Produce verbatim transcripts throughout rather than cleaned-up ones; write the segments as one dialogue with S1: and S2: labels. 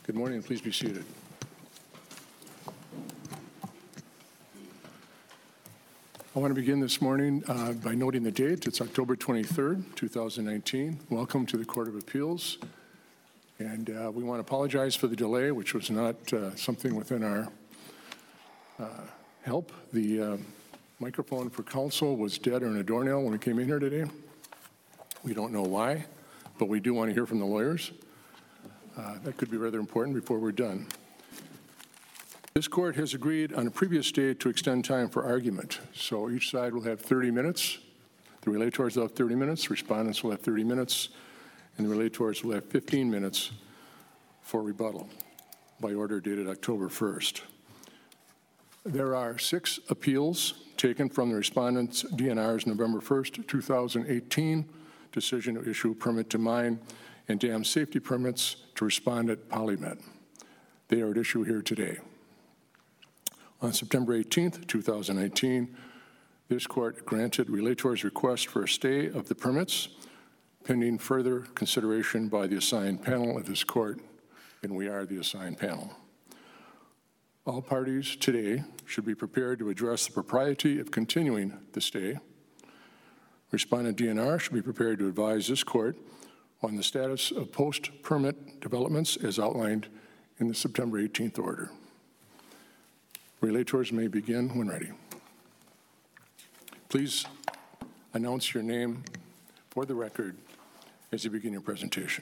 S1: Good morning, and please be seated. I want to begin this morning uh, by noting the date. It's October twenty-third, two thousand nineteen. Welcome to the Court of Appeals. And uh, we want to apologize for the delay, which was not uh, something within our uh, help. The uh, microphone for council was dead or in a doornail when we came in here today. We don't know why, but we do want to hear from the lawyers. Uh, that could be rather important before we're done. This court has agreed on a previous date to extend time for argument. So each side will have thirty minutes. The relators will have thirty minutes, respondents will have thirty minutes, and the relators will have fifteen minutes for rebuttal by order dated October first. There are six appeals taken from the respondents' D N R's November first, two thousand eighteen decision to issue permit to mine and dam safety permits to respondent PolyMet. They are at issue here today. On September eighteenth, two thousand nineteen, this court granted relators' request for a stay of the permits pending further consideration by the assigned panel of this court, and we are the assigned panel. All parties today should be prepared to address the propriety of continuing the stay. Respondent D N R should be prepared to advise this court on the status of post-permit developments as outlined in the September eighteenth order. Relators may begin when ready. Please announce your name for the record as you begin your presentation.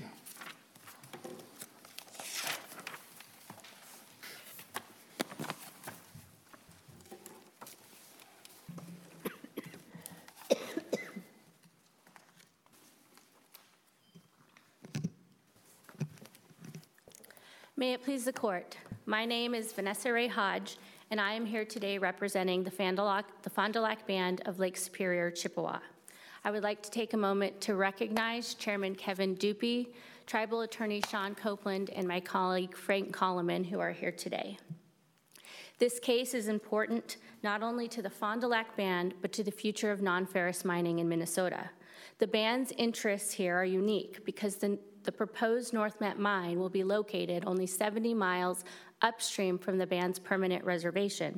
S2: May it please the court. My name is Vanessa Ray Hodge, and I am here today representing the Fond du Lac, the Fond du Lac Band of Lake Superior, Chippewa. I would like to take a moment to recognize Chairman Kevin Dupy, Tribal Attorney Sean Copeland, and my colleague Frank Coleman, who are here today. This case is important not only to the Fond du Lac Band, but to the future of non-ferrous mining in Minnesota. The band's interests here are unique because the The proposed North Met mine will be located only seventy miles upstream from the band's permanent reservation.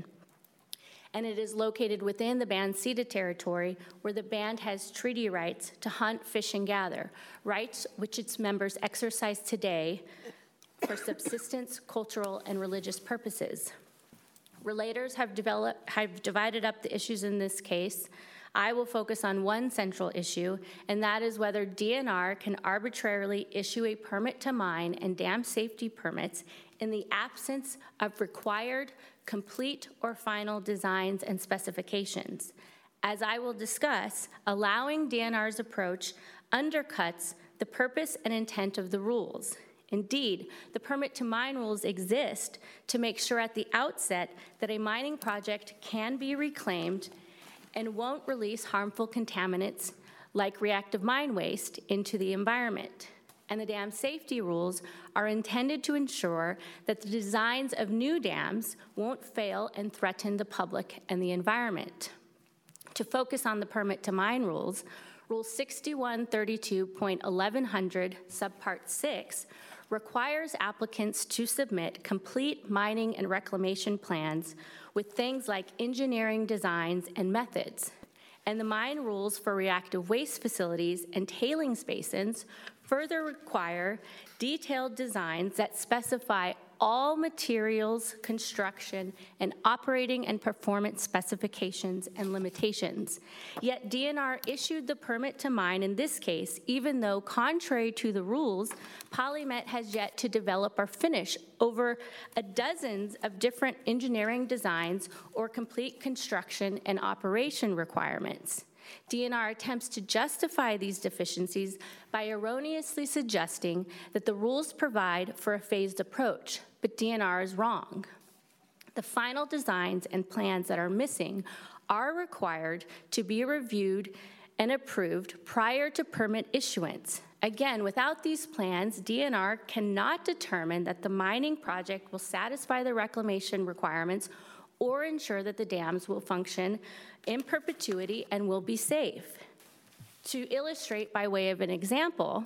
S2: And it is located within the band's ceded territory where the band has treaty rights to hunt, fish, and gather, rights which its members exercise today for subsistence, cultural, and religious purposes. Relators have, developed, have divided up the issues in this case. I will focus on one central issue, and that is whether D N R can arbitrarily issue a permit to mine and dam safety permits in the absence of required, complete, or final designs and specifications. As I will discuss, allowing D N R's approach undercuts the purpose and intent of the rules. Indeed, the permit to mine rules exist to make sure at the outset that a mining project can be reclaimed and won't release harmful contaminants like reactive mine waste into the environment. And the dam safety rules are intended to ensure that the designs of new dams won't fail and threaten the public and the environment. To focus on the permit to mine rules, Rule sixty-one thirty-two point eleven hundred, subpart six, requires applicants to submit complete mining and reclamation plans with things like engineering designs and methods. And the mine rules for reactive waste facilities and tailings basins further require detailed designs that specify all materials, construction, and operating and performance specifications and limitations. Yet D N R issued the permit to mine in this case, even though, contrary to the rules, PolyMet has yet to develop or finish over a dozens of different engineering designs or complete construction and operation requirements. D N R attempts to justify these deficiencies by erroneously suggesting that the rules provide for a phased approach, but D N R is wrong. The final designs and plans that are missing are required to be reviewed and approved prior to permit issuance. Again, without these plans, D N R cannot determine that the mining project will satisfy the reclamation requirements or ensure that the dams will function in perpetuity and will be safe. To illustrate by way of an example,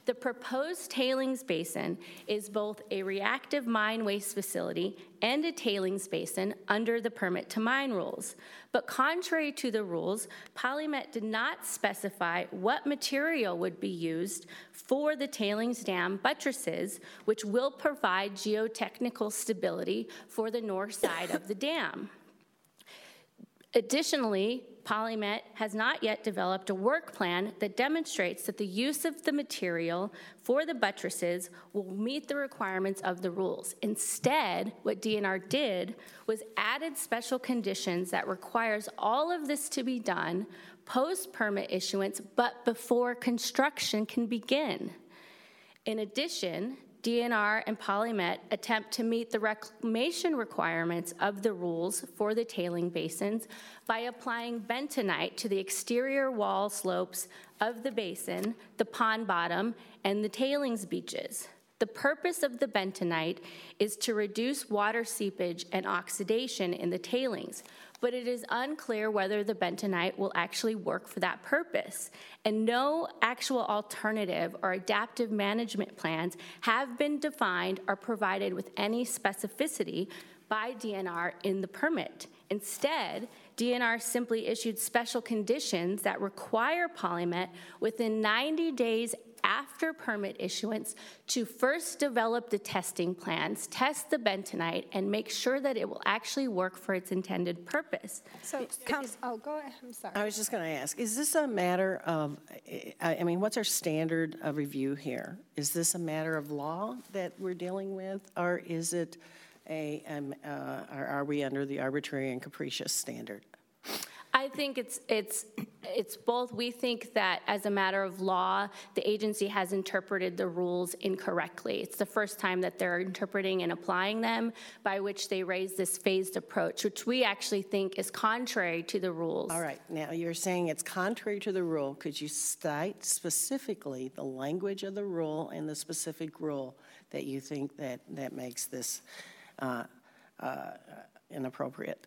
S2: The proposed tailings basin is both a reactive mine waste facility and a tailings basin under the permit to mine rules. But contrary to the rules, PolyMet did not specify what material would be used for the tailings dam buttresses, which will provide geotechnical stability for the north side of the dam. Additionally, PolyMet has not yet developed a work plan that demonstrates that the use of the material for the buttresses will meet the requirements of the rules. Instead, what D N R did was added special conditions that requires all of this to be done post-permit issuance, but before construction can begin. In addition, D N R and PolyMet attempt to meet the reclamation requirements of the rules for the tailing basins by applying bentonite to the exterior wall slopes of the basin, the pond bottom, and the tailings beaches. The purpose of the bentonite is to reduce water seepage and oxidation in the tailings, but it is unclear whether the bentonite will actually work for that purpose. And no actual alternative or adaptive management plans have been defined or provided with any specificity by D N R in the permit. Instead, D N R simply issued special conditions that require PolyMet within ninety days after permit issuance to first develop the testing plans, test the bentonite, and make sure that it will actually work for its intended purpose.
S3: So, Council, oh, go ahead, I'm sorry.
S4: I was just going to ask, is this a matter of, I mean, what's our standard of review here? Is this a matter of law that we're dealing with, or is it a, um, uh, or are we under the arbitrary and capricious standard?
S2: I think it's it's it's both. We think that as a matter of law, the agency has interpreted the rules incorrectly. It's the first time that they're interpreting and applying them, by which they raise this phased approach, which we actually think is contrary to the rules.
S4: All right, now you're saying it's contrary to the rule. Could you cite specifically the language of the rule and the specific rule that you think that, that makes this uh, uh, inappropriate?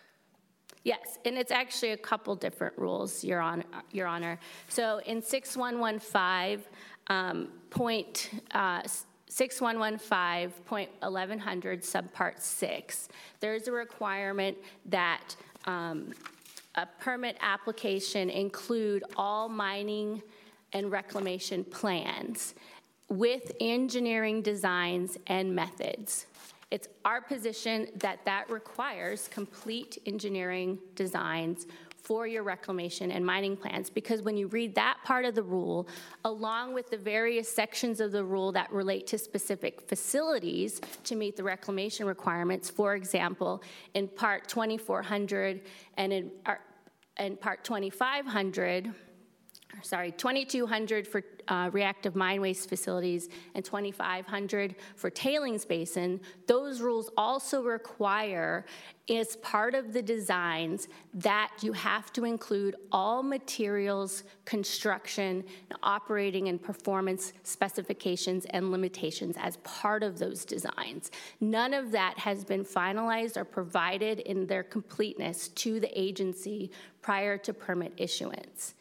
S2: Yes, and it's actually a couple different rules, Your Honor. Your Honor. So in six one one five um, point uh, six one one five point eleven hundred subpart six, there is a requirement that um, a permit application include all mining and reclamation plans with engineering designs and methods. It's our position that that requires complete engineering designs for your reclamation and mining plans, because when you read that part of the rule, along with the various sections of the rule that relate to specific facilities to meet the reclamation requirements, for example, in Part twenty-four hundred and in, uh, in Part twenty-five hundred, sorry, twenty-two hundred for uh, reactive mine waste facilities and twenty-five hundred for tailings basin, those rules also require, as part of the designs, that you have to include all materials, construction, operating and performance specifications and limitations as part of those designs. None of that has been finalized or provided in their completeness to the agency prior to permit issuance.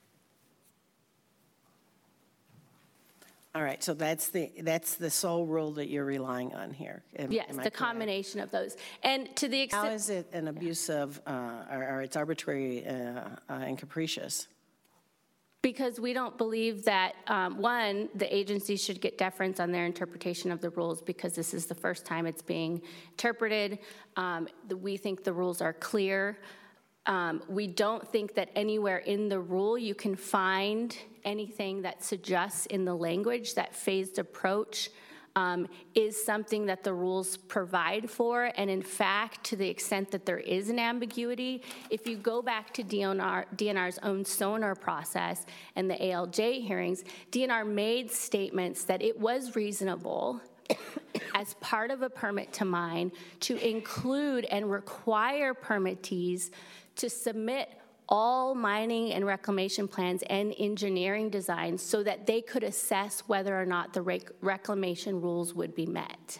S2: All right, so that's the that's the sole rule that you're relying on here. Am, yes, am the correct? Combination of those. And to the extent— How is it an abuse of, uh, or, or it's arbitrary uh, uh, and capricious? Because we don't believe that, um, one, the agency should get deference on their interpretation of the rules, because this is the first time it's being interpreted. Um, the, we think the rules are clear. Um, we don't think that anywhere in the rule you can find anything that suggests in the language that phased approach um, is something that the rules provide for. And in fact, to the extent that there is an ambiguity, if you go back to D N R, D N R's own SONAR process and the A L J hearings, D N R made statements that it was reasonable as part of a permit to mine to include and require permittees to submit all mining and reclamation plans and engineering designs so that they could assess whether or not the rec- reclamation rules would be met.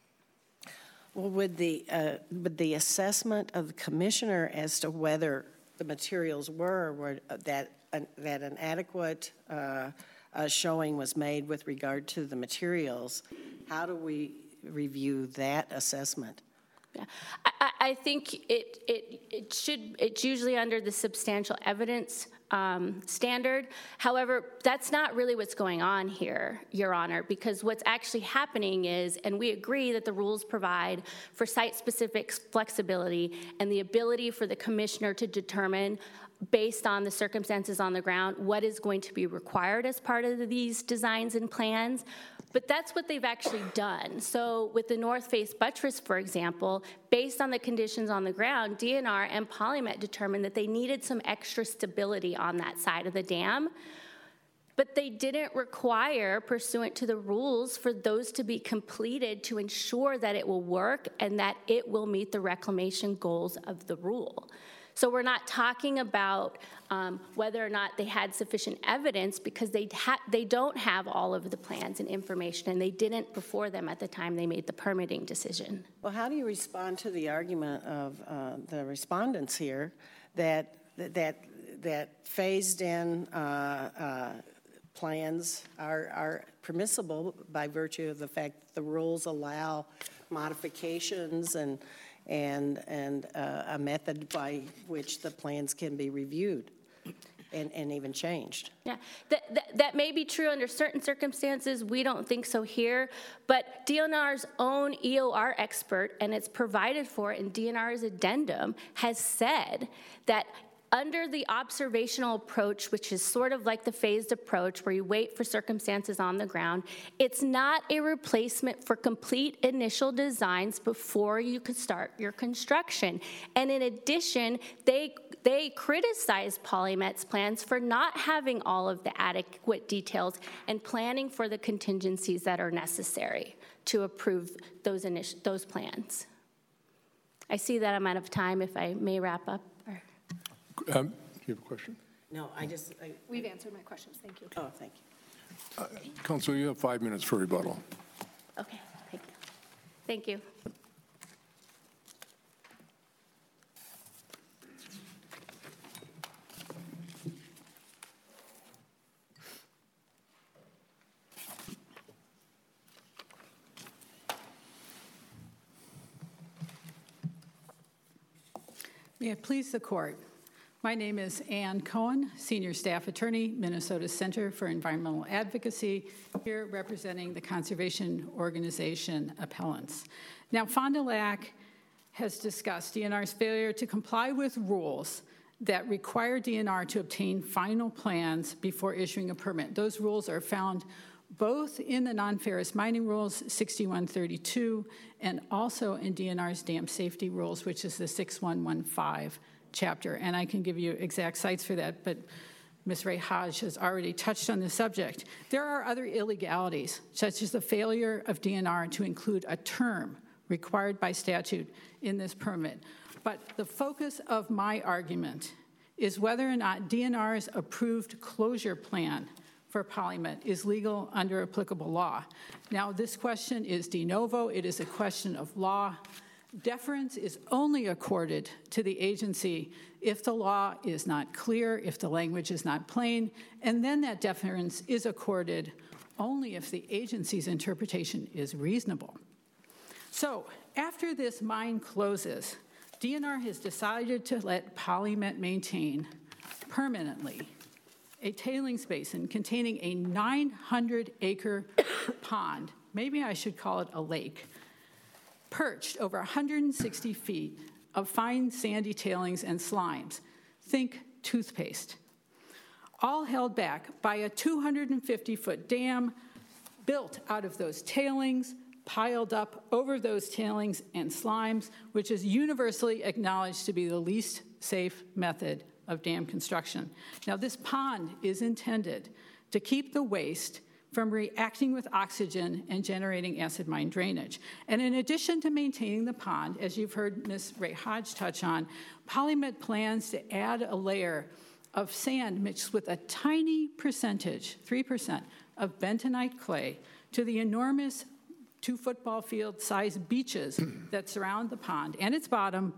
S2: Well, would the, uh, would the assessment of the commissioner as to whether
S4: the materials were, were that, uh, that an adequate uh, uh, showing was made with regard to the materials, how do we review that assessment?
S2: Yeah, I, I think it, it, it should, it's usually under the substantial evidence um, standard. However, that's not really what's going on here, Your Honor, because what's actually happening is, and we agree that the rules provide for site-specific flexibility and the ability for the commissioner to determine, based on the circumstances on the ground, what is going to be required as part of these designs and plans. But that's what they've actually done. So with the North Face buttress, for example, based on the conditions on the ground, D N R and PolyMet determined that they needed some extra stability on that side of the dam. But they didn't require, pursuant to the rules, for those to be completed to ensure that it will work and that it will meet the reclamation goals of the rule. So we're not talking about um, whether or not they had sufficient evidence, because they ha- they don't have all of the plans and information, and they didn't before them at the time they made the permitting decision.
S4: Well, how do you respond to the argument of uh, the respondents here that that that phased-in uh, uh, plans are are permissible by virtue of the fact that the rules allow modifications and and and uh, a method by which the plans can be reviewed and, and even changed?
S2: Yeah, that, that, that may be true under certain circumstances. We don't think so here. But D N R's own E O R expert, and it's provided for in D N R's addendum, has said that under the observational approach, which is sort of like the phased approach where you wait for circumstances on the ground, it's not a replacement for complete initial designs before you could start your construction. And in addition, they they criticize PolyMet's plans for not having all of the adequate details and planning for the contingencies that are necessary to approve those initial those plans. I see that I'm out of time. If I may wrap up.
S1: Um, do you have a question?
S4: No, I just. I,
S3: We've answered my questions. Thank you.
S4: oh, thank you.
S1: Uh, Council, you have five minutes for rebuttal.
S2: Okay, thank you. Thank you.
S5: May it please the court. My name is Ann Cohen, Senior Staff Attorney, Minnesota Center for Environmental Advocacy, here representing the conservation organization appellants. Now, Fond du Lac has discussed D N R's failure to comply with rules that require D N R to obtain final plans before issuing a permit. Those rules are found both in the non-ferrous mining rules, sixty-one thirty-two, and also in D N R's dam safety rules, which is the sixty-one fifteen chapter. And I can give you exact sites for that, but Miz Ray Hodge has already touched on the subject. There are other illegalities, such as the failure of D N R to include a term required by statute in this permit. But the focus of my argument is whether or not D N R's approved closure plan for PolyMet is legal under applicable law. Now, this question is de novo. It is a question of law. Deference is only accorded to the agency if the law is not clear, if the language is not plain, and then that deference is accorded only if the agency's interpretation is reasonable. So, after this mine closes, D N R has decided to let PolyMet maintain permanently a tailings basin containing a nine hundred acre pond, maybe I should call it a lake, perched over one hundred sixty feet of fine sandy tailings and slimes. Think toothpaste. All held back by a two hundred fifty foot dam built out of those tailings, piled up over those tailings and slimes, which is universally acknowledged to be the least safe method of dam construction. Now, this pond is intended to keep the waste from reacting with oxygen and generating acid mine drainage. And in addition to maintaining the pond, as you've heard Miz Ray Hodge touch on, PolyMet plans to add a layer of sand mixed with a tiny percentage, three percent, of bentonite clay to the enormous two football field sized beaches that surround the pond and its bottom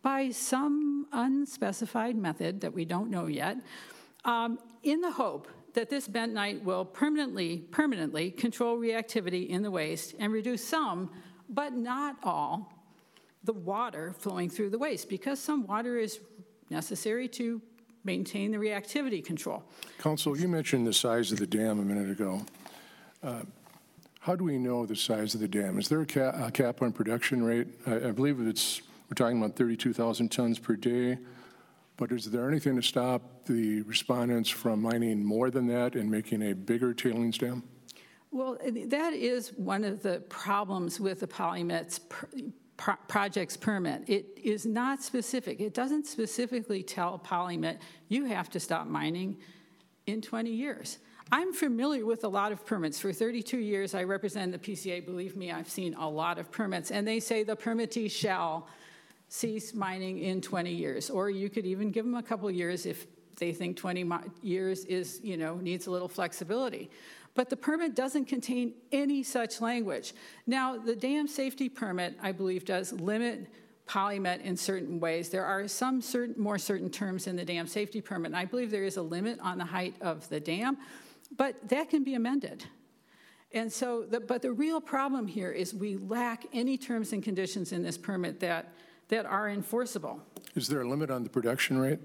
S5: by some unspecified method that we don't know yet, um, in the hope that this bentonite will permanently, permanently control reactivity in the waste and reduce some, but not all, the water flowing through the waste, because some water is necessary to maintain the reactivity control.
S1: Council, you mentioned the size of the dam a minute ago. Uh, how do we know the size of the dam? Is there a, ca a cap on production rate? I, I believe it's, we're talking about thirty-two thousand tons per day, but is there anything to stop the respondents from mining more than that and making a bigger tailings dam?
S5: Well, that is one of the problems with the Polymet's per Pro project's permit. It is not specific. It doesn't specifically tell Polymet, you have to stop mining in twenty years. I'm familiar with a lot of permits. For thirty-two years, I represent the P C A. Believe me, I've seen a lot of permits, and they say the permittee shall cease mining in twenty years, or you could even give them a couple years if they think twenty years is, you know, needs a little flexibility. But the permit doesn't contain any such language. Now, the dam safety permit, I believe, does limit Polymet in certain ways. There are some certain, more certain terms in the dam safety permit, and I believe there is a limit on the height of the dam, but that can be amended. And so, the, but the real problem here is we lack any terms and conditions in this permit that, that are enforceable.
S1: Is there a limit on the production rate?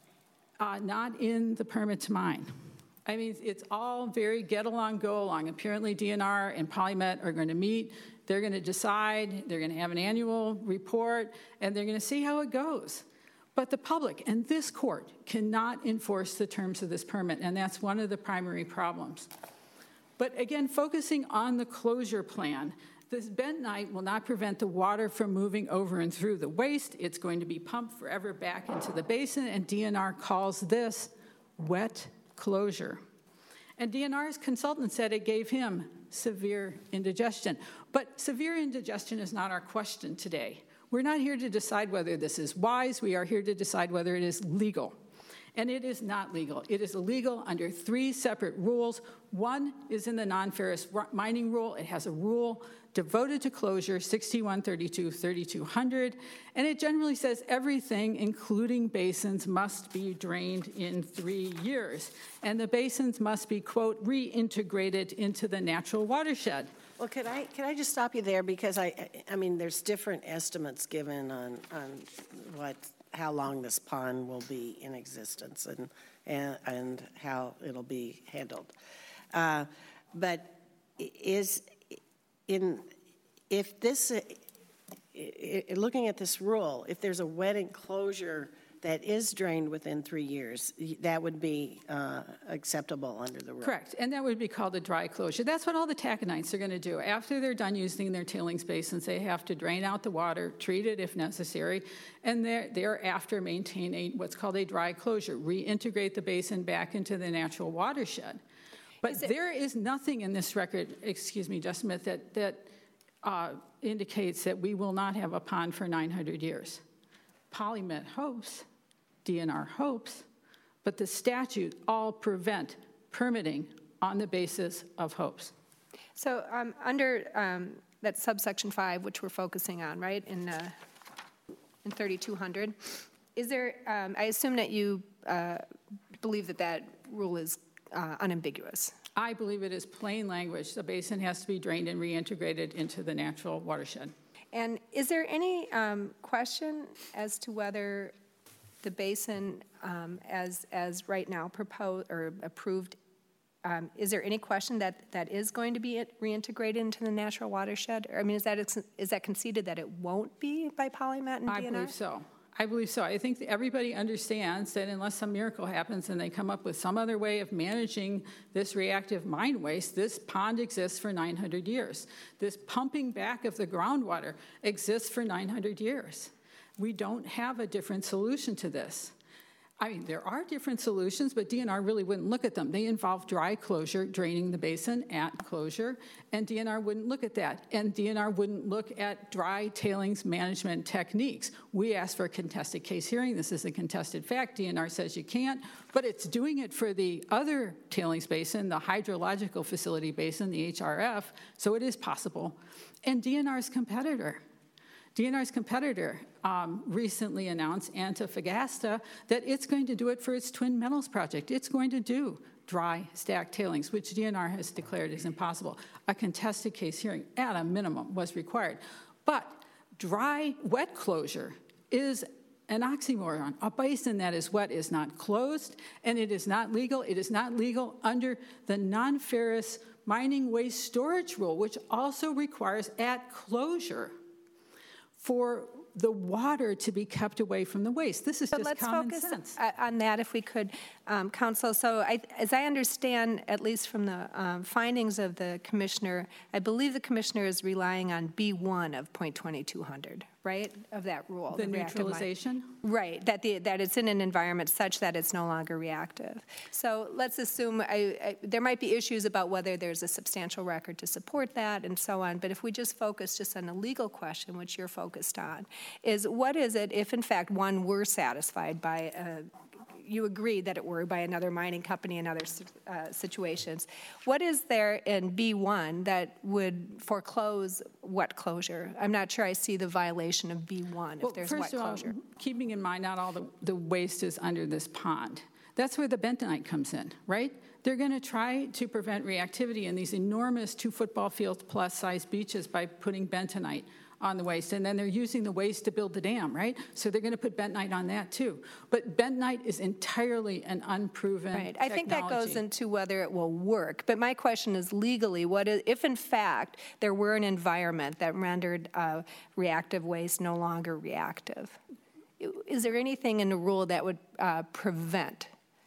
S5: Uh, not in the permit to mine. I mean, it's all very get along, go along. Apparently D N R and Polymet are going to meet. They're going to decide. They're going to have an annual report, and they're going to see how it goes. But the public and this court cannot enforce the terms of this permit, and that's one of the primary problems. But again, focusing on the closure plan, this bentonite will not prevent the water from moving over and through the waste. It's going to be pumped forever back into the basin, and D N R calls this wet closure. And D N R's consultant said it gave him severe indigestion. But severe indigestion is not our question today. We're not here to decide whether this is wise. We are here to decide whether it is legal. And it is not legal. It is illegal under three separate rules. One is in the non-ferrous mining rule. It has a rule devoted to closure, sixty-one thirty-two thirty-two hundred, and it generally says everything, including basins, must be drained in three years. And the basins must be, quote, reintegrated into the natural watershed.
S4: Well, could I, could I just stop you there? Because I, I mean, there's different estimates given on, on what, how long this pond will be in existence and, and, and how it'll be handled. Uh, but is, in, if this, uh, looking at this rule, if there's a wet enclosure that is drained within three years, that would be uh, acceptable under the rule.
S5: Correct, and that would be called a dry closure. That's what all the taconites are going to do. After they're done using their tailings basins, they have to drain out the water, treat it if necessary, and thereafter maintain a, what's called a dry closure, reintegrate the basin back into the natural watershed. But is there is nothing in this record, excuse me, Justice Smith, that, that uh, indicates that we will not have a pond for nine hundred years. Polymet hopes, D N R hopes, but the statute all prevent permitting on the basis of hopes.
S3: So um, under um, that subsection five, which we're focusing on, right, in, uh, in thirty-two hundred, is there, um, I assume that you uh, believe that that rule is uh, unambiguous.
S5: I believe it is plain language. The basin has to be drained and reintegrated into the natural watershed.
S3: And is there any um, question as to whether the basin, um, as as right now proposed or approved, um, is there any question that that is going to be reintegrated into the natural watershed? I mean, is that is that conceded that it won't be by Polymet and
S5: I
S3: D N R?
S5: believe so. I believe so. I think that everybody understands that unless some miracle happens and they come up with some other way of managing this reactive mine waste, this pond exists for nine hundred years. This pumping back of the groundwater exists for nine hundred years. We don't have a different solution to this. I mean, there are different solutions, but D N R really wouldn't look at them. They involve dry closure, draining the basin at closure, and D N R wouldn't look at that. And D N R wouldn't look at dry tailings management techniques. We asked for a contested case hearing. This is a contested fact. D N R says you can't, but it's doing it for the other tailings basin, the hydrological facility basin, the H R F, so it is possible. And D N R's competitor, D N R's competitor um, recently announced, Antofagasta, that it's going to do it for its Twin Metals project. It's going to do dry stack tailings, which D N R has declared is impossible. A contested case hearing, at a minimum, was required. But dry wet closure is an oxymoron. A basin that is wet is not closed, and it is not legal. It is not legal under the non-ferrous mining waste storage rule, which also requires at closure for the water to be kept away from the waste. This is
S3: So
S5: just
S3: let's
S5: common
S3: focus
S5: sense.
S3: uh, on that if we could, um, Council. So I, as I understand, at least from the um, findings of the commissioner, I believe the commissioner is relying on B one of point twenty-two hundred, right, of that rule.
S5: The
S3: reactive mine.
S5: neutralization?
S3: Right, that the, that it's in an environment such that it's no longer reactive. So let's assume, I, I, there might be issues about whether there's a substantial record to support that and so on, but if we just focus just on the legal question, which you're focused on, is what is it if in fact one were satisfied by, uh, you agreed that it were by another mining company in other uh, situations, what is there in B one that would foreclose wet closure? I'm not sure I see the violation of B one
S5: Well,
S3: if there's
S5: first
S3: wet
S5: of all,
S3: closure.
S5: keeping in mind not all the, the waste is under this pond. That's where the bentonite comes in, right? They're going to try to prevent reactivity in these enormous two football field plus size beaches by putting bentonite on the waste, and then they're using the waste to build the dam, right? So they're going to put bentonite on that too. But bentonite is entirely an unproven
S3: Right. I think that goes
S5: technology.
S3: into whether it will work. But my question is legally, what is, if in fact there were an environment that rendered uh, reactive waste no longer reactive, is there anything in the rule that would uh, prevent?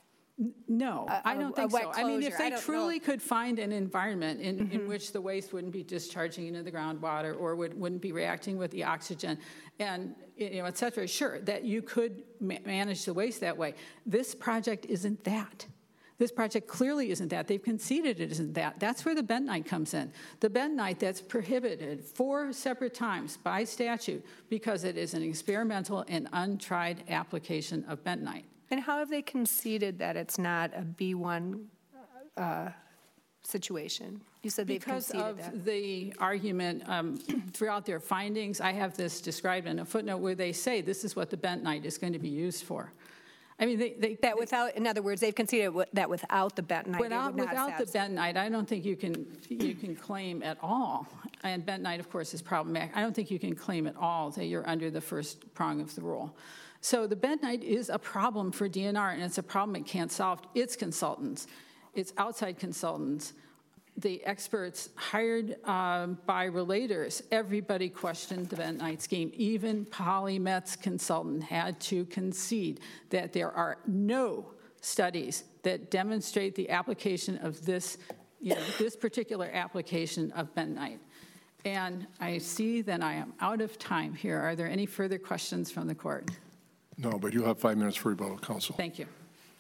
S5: No,
S3: a-
S5: I
S3: a-
S5: don't
S3: a
S5: think
S3: wet
S5: so. I mean, if
S3: closure. I
S5: they
S3: don't
S5: truly
S3: know.
S5: could find an environment in,
S3: Mm-hmm.
S5: in which the waste wouldn't be discharging into the groundwater or would, wouldn't be reacting with the oxygen and, you know, et cetera, sure, that you could ma- manage the waste that way. This project isn't that. This project clearly isn't that. They've conceded it isn't that. That's where the bentonite comes in. The bentonite that's prohibited four separate times by statute because it is an experimental and untried application of bentonite.
S3: And how have they conceded that it's not a B one uh, situation? You said they've
S5: Because
S3: conceded
S5: of
S3: that.
S5: the argument um, throughout their findings, I have this described in a footnote where they say this is what the bentonite is going to be used for. I mean, they... they
S3: That without, in other words, they've conceded wi- that without the bentonite, it
S5: Without,
S3: would not
S5: without the
S3: satisfy.
S5: bentonite, I don't think you can you can claim at all, and bentonite, of course, is problematic. I don't think you can claim at all that you're under the first prong of the rule. So the bentonite is a problem for D N R, and it's a problem it can't solve. Its consultants, its outside consultants, the experts hired um, by relators, everybody questioned the bentonite scheme. Even PolyMet's consultant had to concede that there are no studies that demonstrate the application of this, you know, this particular application of bentonite. And I see that I am out of time here. Are there any further questions from the court?
S1: No, but you have five minutes for rebuttal, counsel.
S5: Thank you.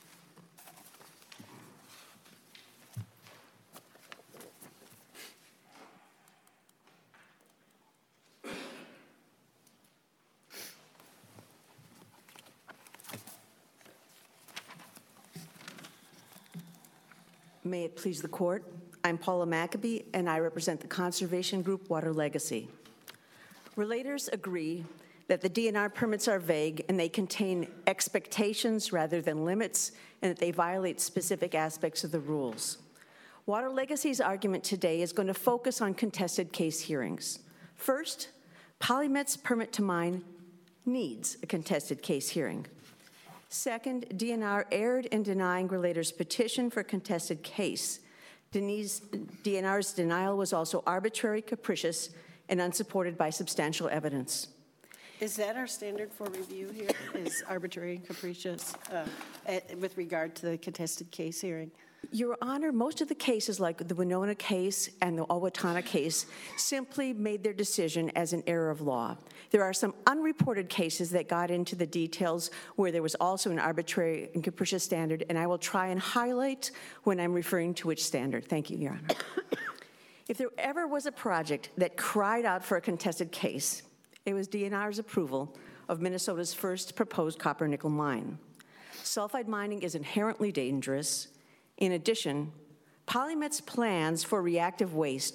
S6: May it please the court. I'm Paula Maccabee, and I represent the conservation group Water Legacy. Relators agree that the D N R permits are vague and they contain expectations rather than limits, and that they violate specific aspects of the rules. Water Legacy's argument today is going to focus on contested case hearings. First, PolyMet's permit to mine needs a contested case hearing. Second, D N R erred in denying Relator's petition for contested case. Denise, D N R's denial was also arbitrary, capricious, and unsupported by substantial evidence.
S4: Is that our standard for review here, is arbitrary and capricious uh, eh, with regard to the contested case hearing?
S6: Your Honor, most of the cases, like the Winona case and the Owatonna case, simply made their decision as an error of law. There are some unreported cases that got into the details where there was also an arbitrary and capricious standard, and I will try and highlight when I'm referring to which standard. Thank you, Your Honor. If there ever was a project that cried out for a contested case, it was D N R's approval of Minnesota's first proposed copper-nickel mine. Sulfide mining is inherently dangerous. In addition, PolyMet's plans for reactive waste would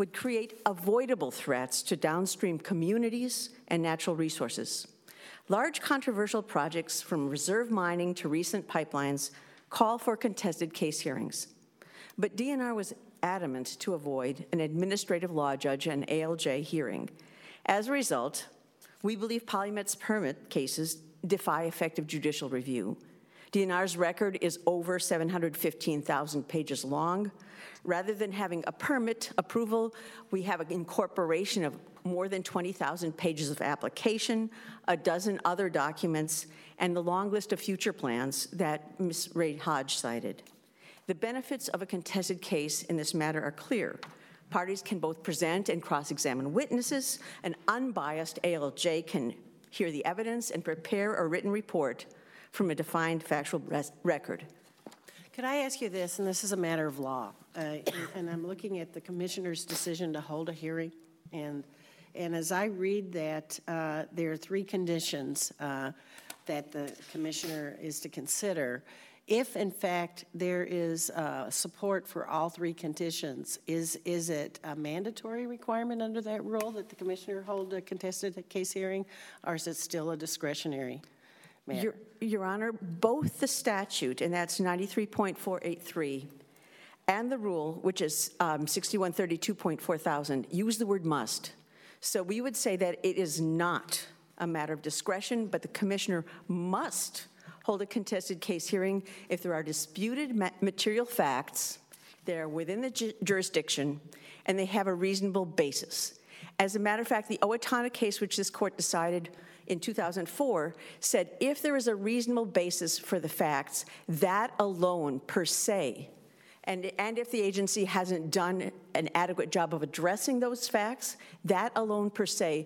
S6: would create avoidable threats to downstream communities and natural resources. Large controversial projects from reserve mining to recent pipelines call for contested case hearings. But D N R was adamant to avoid an administrative law judge and A L J hearing. As a result, we believe PolyMet's permit cases defy effective judicial review. D N R's record is over seven hundred fifteen thousand pages long. Rather than having a permit approval, we have an incorporation of more than twenty thousand pages of application, a dozen other documents, and the long list of future plans that Miz Ray Hodge cited. The benefits of a contested case in this matter are clear. Parties can both present and cross-examine witnesses. An unbiased A L J can hear the evidence and prepare a written report from a defined factual record.
S4: Could I ask you this, and this is a matter of law, uh, and, and I'm looking at the commissioner's decision to hold a hearing, and, and as I read that, uh, there are three conditions uh, that the commissioner is to consider. If, in fact, there is uh, support for all three conditions, is, is it a mandatory requirement under that rule that the commissioner hold a contested case hearing, or is it still a discretionary matter?
S6: Your, Your Honor, both the statute, and that's ninety-three point four eight three, and the rule, which is um, sixty-one thirty-two point four thousand, use the word must. So we would say that it is not a matter of discretion, but the commissioner must hold a contested case hearing if there are disputed ma material facts, they're within the ju jurisdiction, and they have a reasonable basis. As a matter of fact, the Owatonna case, which this court decided in two thousand four, said if there is a reasonable basis for the facts, that alone per se, and, and if the agency hasn't done an adequate job of addressing those facts, that alone per se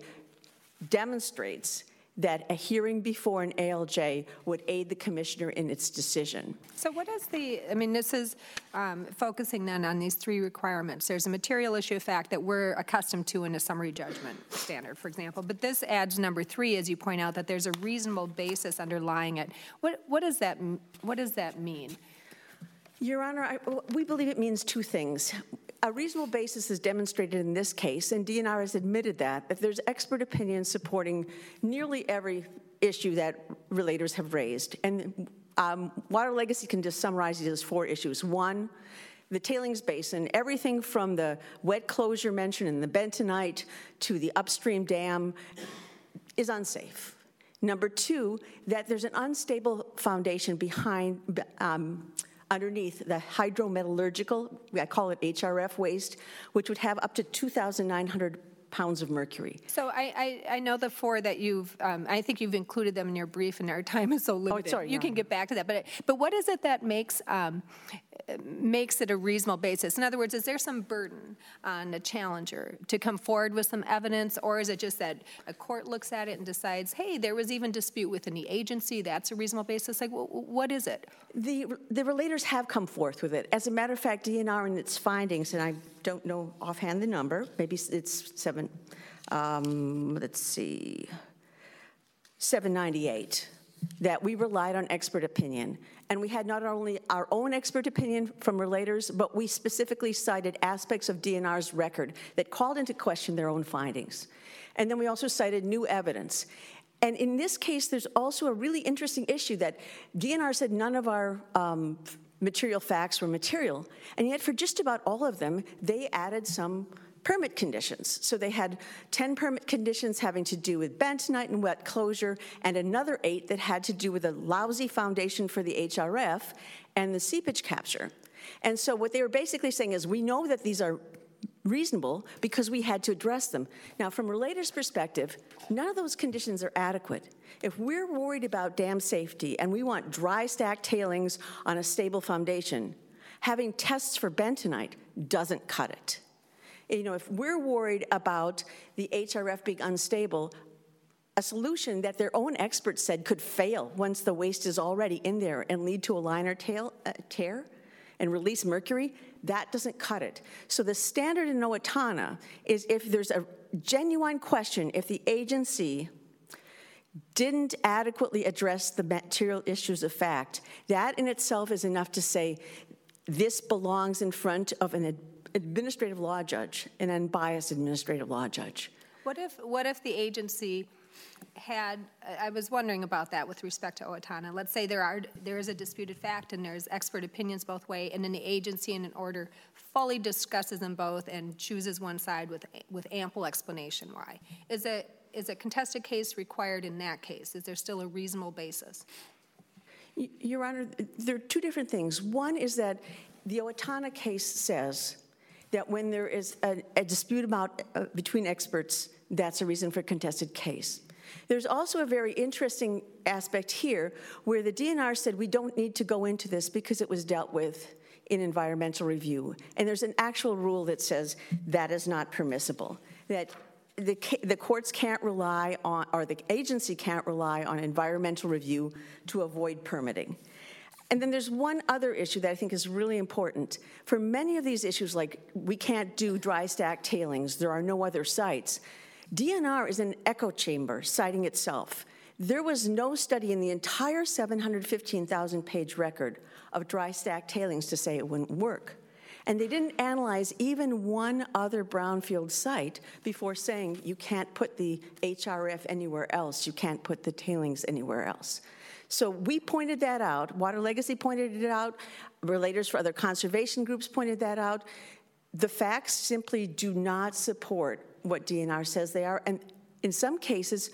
S6: demonstrates that a hearing before an A L J would aid the commissioner in its decision.
S3: So what is the, I mean, this is um, focusing then on these three requirements. There's a material issue of fact that we're accustomed to in a summary judgment standard, for example. But this adds number three, as you point out, that there's a reasonable basis underlying it. What, what, does, that, what does that mean?
S6: Your Honor, I, we believe it means two things. A reasonable basis is demonstrated in this case, and D N R has admitted that, that there's expert opinion supporting nearly every issue that relators have raised. And um, Water Legacy can just summarize it as four issues. One, the tailings basin, everything from the wet closure mentioned in the bentonite to the upstream dam is unsafe. Number two, that there's an unstable foundation behind um, underneath the hydrometallurgical, I call it H R F waste, which would have up to two thousand nine hundred pounds of mercury.
S3: So I, I, I know the four that you've, um, I think you've included them in your brief, and our time is so limited.
S6: Oh, sorry,
S3: you
S6: no.
S3: can get back to that. But, but what is it that makes, um, makes it a reasonable basis? In other words, is there some burden on the challenger to come forward with some evidence, or is it just that a court looks at it and decides, hey, there was even dispute within the agency, that's a reasonable basis? Like, wh what is it?
S6: The, the relators have come forth with it. As a matter of fact, D N R in its findings, and I don't know offhand the number, maybe it's seven, um, let's see, seven ninety-eight, that we relied on expert opinion. And we had not only our own expert opinion from relators, but we specifically cited aspects of D N R's record that called into question their own findings. And then we also cited new evidence. And in this case, there's also a really interesting issue that D N R said none of our um, material facts were material, and yet for just about all of them, they added some permit conditions. So they had ten permit conditions having to do with bentonite and wet closure, and another eight that had to do with a lousy foundation for the H R F and the seepage capture. And so what they were basically saying is, we know that these are reasonable because we had to address them. Now, from relators' perspective, none of those conditions are adequate. If we're worried about dam safety and we want dry stack tailings on a stable foundation, having tests for bentonite doesn't cut it. You know, if we're worried about the H R F being unstable, a solution that their own experts said could fail once the waste is already in there and lead to a liner tail, uh, tear and release mercury, that doesn't cut it. So the standard in Owatonna is if there's a genuine question, if the agency didn't adequately address the material issues of fact, that in itself is enough to say this belongs in front of an administrative law judge, an unbiased administrative law judge.
S3: What if, what if the agency had, I was wondering about that with respect to Owatonna. Let's say there are, there is a disputed fact and there's expert opinions both ways, and then the agency in an order fully discusses them both and chooses one side with, with ample explanation why. Is it, is a contested case required in that case? Is there still a reasonable basis?
S6: Your Honor, there are two different things. One is that the Owatonna case says that when there is a, a dispute about, uh, between experts, that's a reason for a contested case. There's also a very interesting aspect here where the D N R said we don't need to go into this because it was dealt with in environmental review. And there's an actual rule that says that is not permissible, that the, the courts can't rely on, or the agency can't rely on environmental review to avoid permitting. And then there's one other issue that I think is really important. For many of these issues, like we can't do dry stack tailings, there are no other sites, D N R is an echo chamber citing itself. There was no study in the entire seven hundred fifteen thousand page record of dry stack tailings to say it wouldn't work. And they didn't analyze even one other brownfield site before saying you can't put the H R F anywhere else, you can't put the tailings anywhere else. So we pointed that out. Water Legacy pointed it out. Relators for other conservation groups pointed that out. The facts simply do not support what D N R says they are. And in some cases,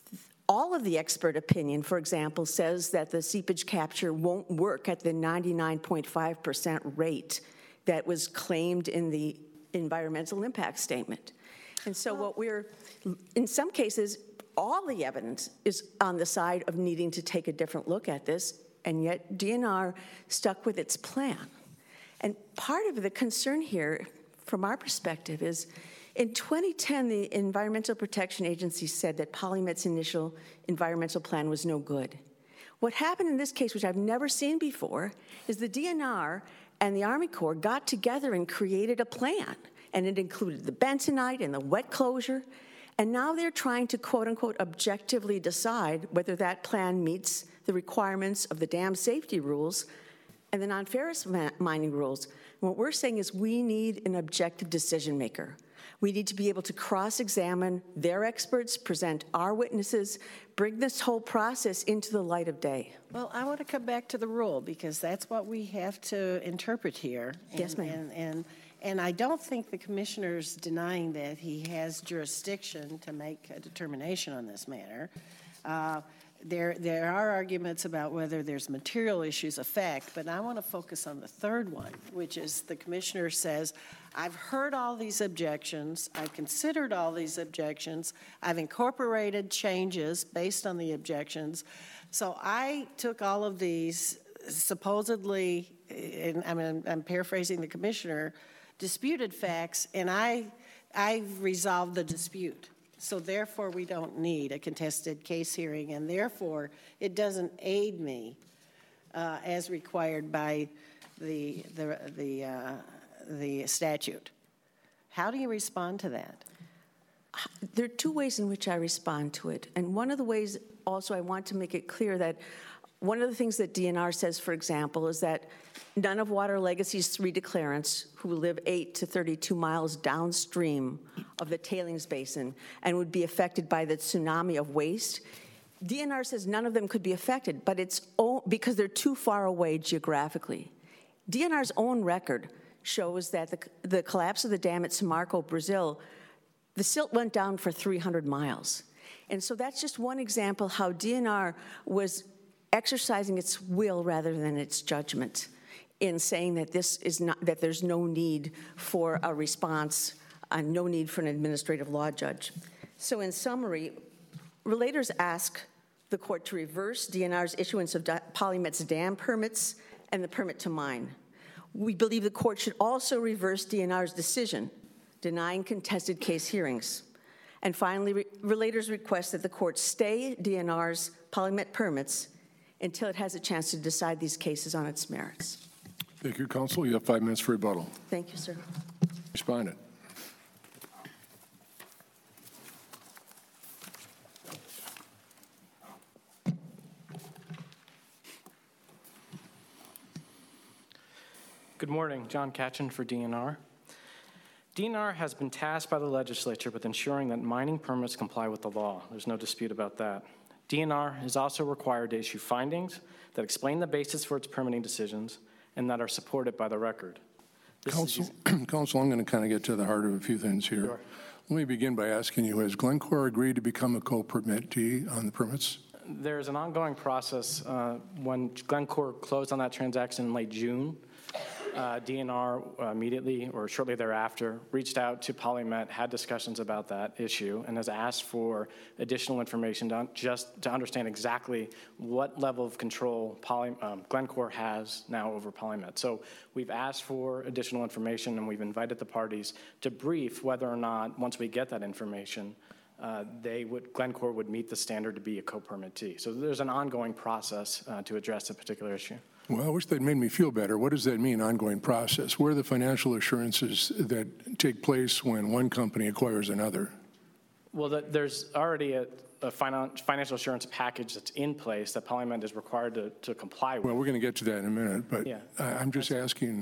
S6: all of the expert opinion, for example, says that the seepage capture won't work at the ninety-nine point five percent rate that was claimed in the environmental impact statement. And so what we're, in some cases, all the evidence is on the side of needing to take a different look at this, and yet D N R stuck with its plan. And part of the concern here, from our perspective, is in twenty ten, the Environmental Protection Agency said that PolyMet's initial environmental plan was no good. What happened in this case, which I've never seen before, is the D N R and the Army Corps got together and created a plan, and it included the bentonite and the wet closure, and now they're trying to, quote-unquote, objectively decide whether that plan meets the requirements of the dam safety rules and the non-ferrous mining rules. What we're saying is we need an objective decision maker. We need to be able to cross-examine their experts, present our witnesses, bring this whole process into the light of day.
S4: Well, I want to come back to the rule because that's what we have to interpret here. And,
S6: yes, ma'am.
S4: And, and, and I don't think the commissioner's denying that he has jurisdiction to make a determination on this matter. Uh, There, there are arguments about whether there's material issues of fact, but I want to focus on the third one, which is the commissioner says, I've heard all these objections, I've considered all these objections, I've incorporated changes based on the objections. So I took all of these supposedly, and I mean, I'm paraphrasing the commissioner, disputed facts, and I, I resolved the dispute. So therefore, we don't need a contested case hearing, and therefore, it doesn't aid me uh, as required by the, the, the, uh, the statute. How do you respond to that?
S6: There are two ways in which I respond to it. And one of the ways also I want to make it clear that one of the things that D N R says, for example, is that none of Water Legacy's three declarants who live eight to thirty-two miles downstream of the tailings basin and would be affected by the tsunami of waste, D N R says none of them could be affected, but it's because they're too far away geographically. D N R's own record shows that the, the collapse of the dam at Samarco, Brazil, the silt went down for three hundred miles. And so that's just one example how D N R was exercising its will rather than its judgment in saying that this is not, that there's no need for a response and no need for an administrative law judge. So in summary, relators ask the court to reverse D N R's issuance of PolyMet's dam permits and the permit to mine. We believe the court should also reverse D N R's decision denying contested case hearings. And finally, re relators request that the court stay D N R's PolyMet permits until it has a chance to decide these cases on its merits.
S1: Thank you, counsel. You have five minutes for rebuttal.
S6: Thank you, sir.
S1: Respondent.
S7: Good morning. John Katchen for D N R. D N R has been tasked by the legislature with ensuring that mining permits comply with the law. There's no dispute about that. D N R is also required to issue findings that explain the basis for its permitting decisions and that are supported by the record. This
S1: Council,
S7: is,
S1: Council, I'm going to kind of get to the heart of a few things here.
S7: Sure.
S1: Let me begin by asking you, has Glencore agreed to become a co-permittee on the permits?
S7: There's an ongoing process. Uh, when Glencore closed on that transaction in late June, uh, D N R uh, immediately or shortly thereafter reached out to PolyMet, had discussions about that issue, and has asked for additional information to just to understand exactly what level of control Poly, um, Glencore has now over PolyMet. So we've asked for additional information, and we've invited the parties to brief whether or not, once we get that information, Uh, they would, Glencore would meet the standard to be a co-permittee. So there's an ongoing process uh, to address a particular issue.
S1: Well, I wish that made me feel better. What does that mean, ongoing process? Where are the financial assurances that take place when one company acquires another?
S7: Well, the, there's already a, a finan financial assurance package that's in place that PolyMet is required to, to comply with.
S1: Well, we're going to get to that in a minute, but
S7: Yeah.
S1: I, I'm just asking,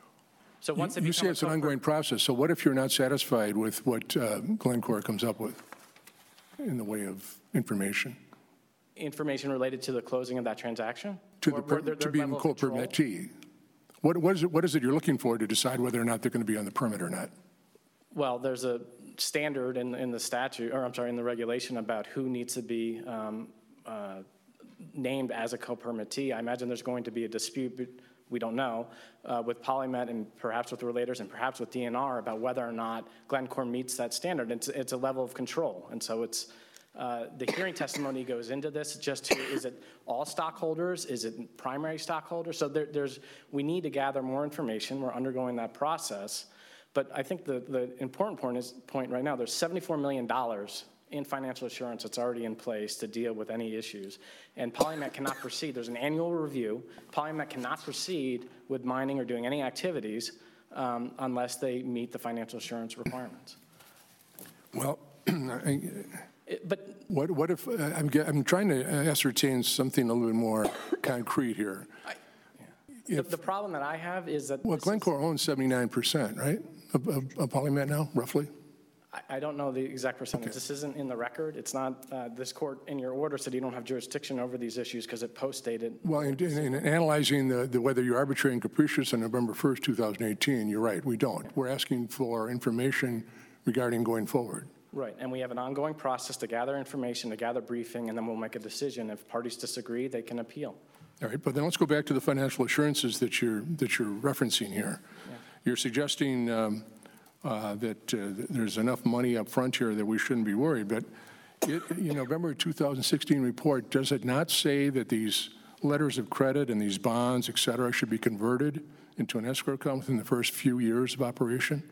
S7: So once
S1: you,
S7: it
S1: you say
S7: becomes
S1: it's an
S7: a co-per-
S1: ongoing process, so what if you're not satisfied with what uh, Glencore comes up with in the way of information?
S7: information related to the closing of that transaction?
S1: To,
S7: Or
S1: the, per-
S7: where their-
S1: to
S7: their
S1: being
S7: level of control?
S1: co-permittee. What, what, is it, what is it you're looking for to decide whether or not they're going to be on the permit or not?
S7: Well, there's a standard in, in the statute, or I'm sorry, in the regulation about who needs to be um, uh, named as a co-permittee. I imagine there's going to be a dispute, but we don't know, uh, with PolyMet and perhaps with the relators and perhaps with D N R about whether or not Glencore meets that standard. It's, it's a level of control. And so it's, uh, the hearing testimony goes into this just to, is it all stockholders? Is it primary stockholders? So there, there's, we need to gather more information. We're undergoing that process. But I think the, the important point is point right now, there's seventy-four million dollars in financial assurance that's already in place to deal with any issues. And PolyMet cannot proceed. There's an annual review. PolyMet cannot proceed with mining or doing any activities um, unless they meet the financial assurance requirements.
S1: Well, I,
S7: It, but
S1: what, what if, uh, I'm, ge- I'm trying to ascertain something a little bit more concrete here.
S7: I, yeah. the, the problem that I have is that
S1: Well,
S7: this
S1: Glencore
S7: is,
S1: owns seventy-nine percent, right, of, of, of PolyMet now, roughly?
S7: I, I don't know the exact percentage. Okay. This isn't in the record. It's not, uh, this court in your order said you don't have jurisdiction over these issues because it post-dated.
S1: Well, in, in, in analyzing the, the, whether you're arbitrary and capricious on November first, two thousand eighteen, you're right, we don't. We're asking for information regarding going forward.
S7: Right, and we have an ongoing process to gather information, to gather briefing, and then we'll make a decision. If parties disagree, they can appeal.
S1: All right, but then let's go back to the financial assurances that you're, that you're referencing here.
S7: Yeah.
S1: You're suggesting um, uh, that uh, there's enough money up front here that we shouldn't be worried, but it, in November two thousand sixteen report, does it not say that these letters of credit and these bonds, et cetera, should be converted into an escrow account within the first few years of operation?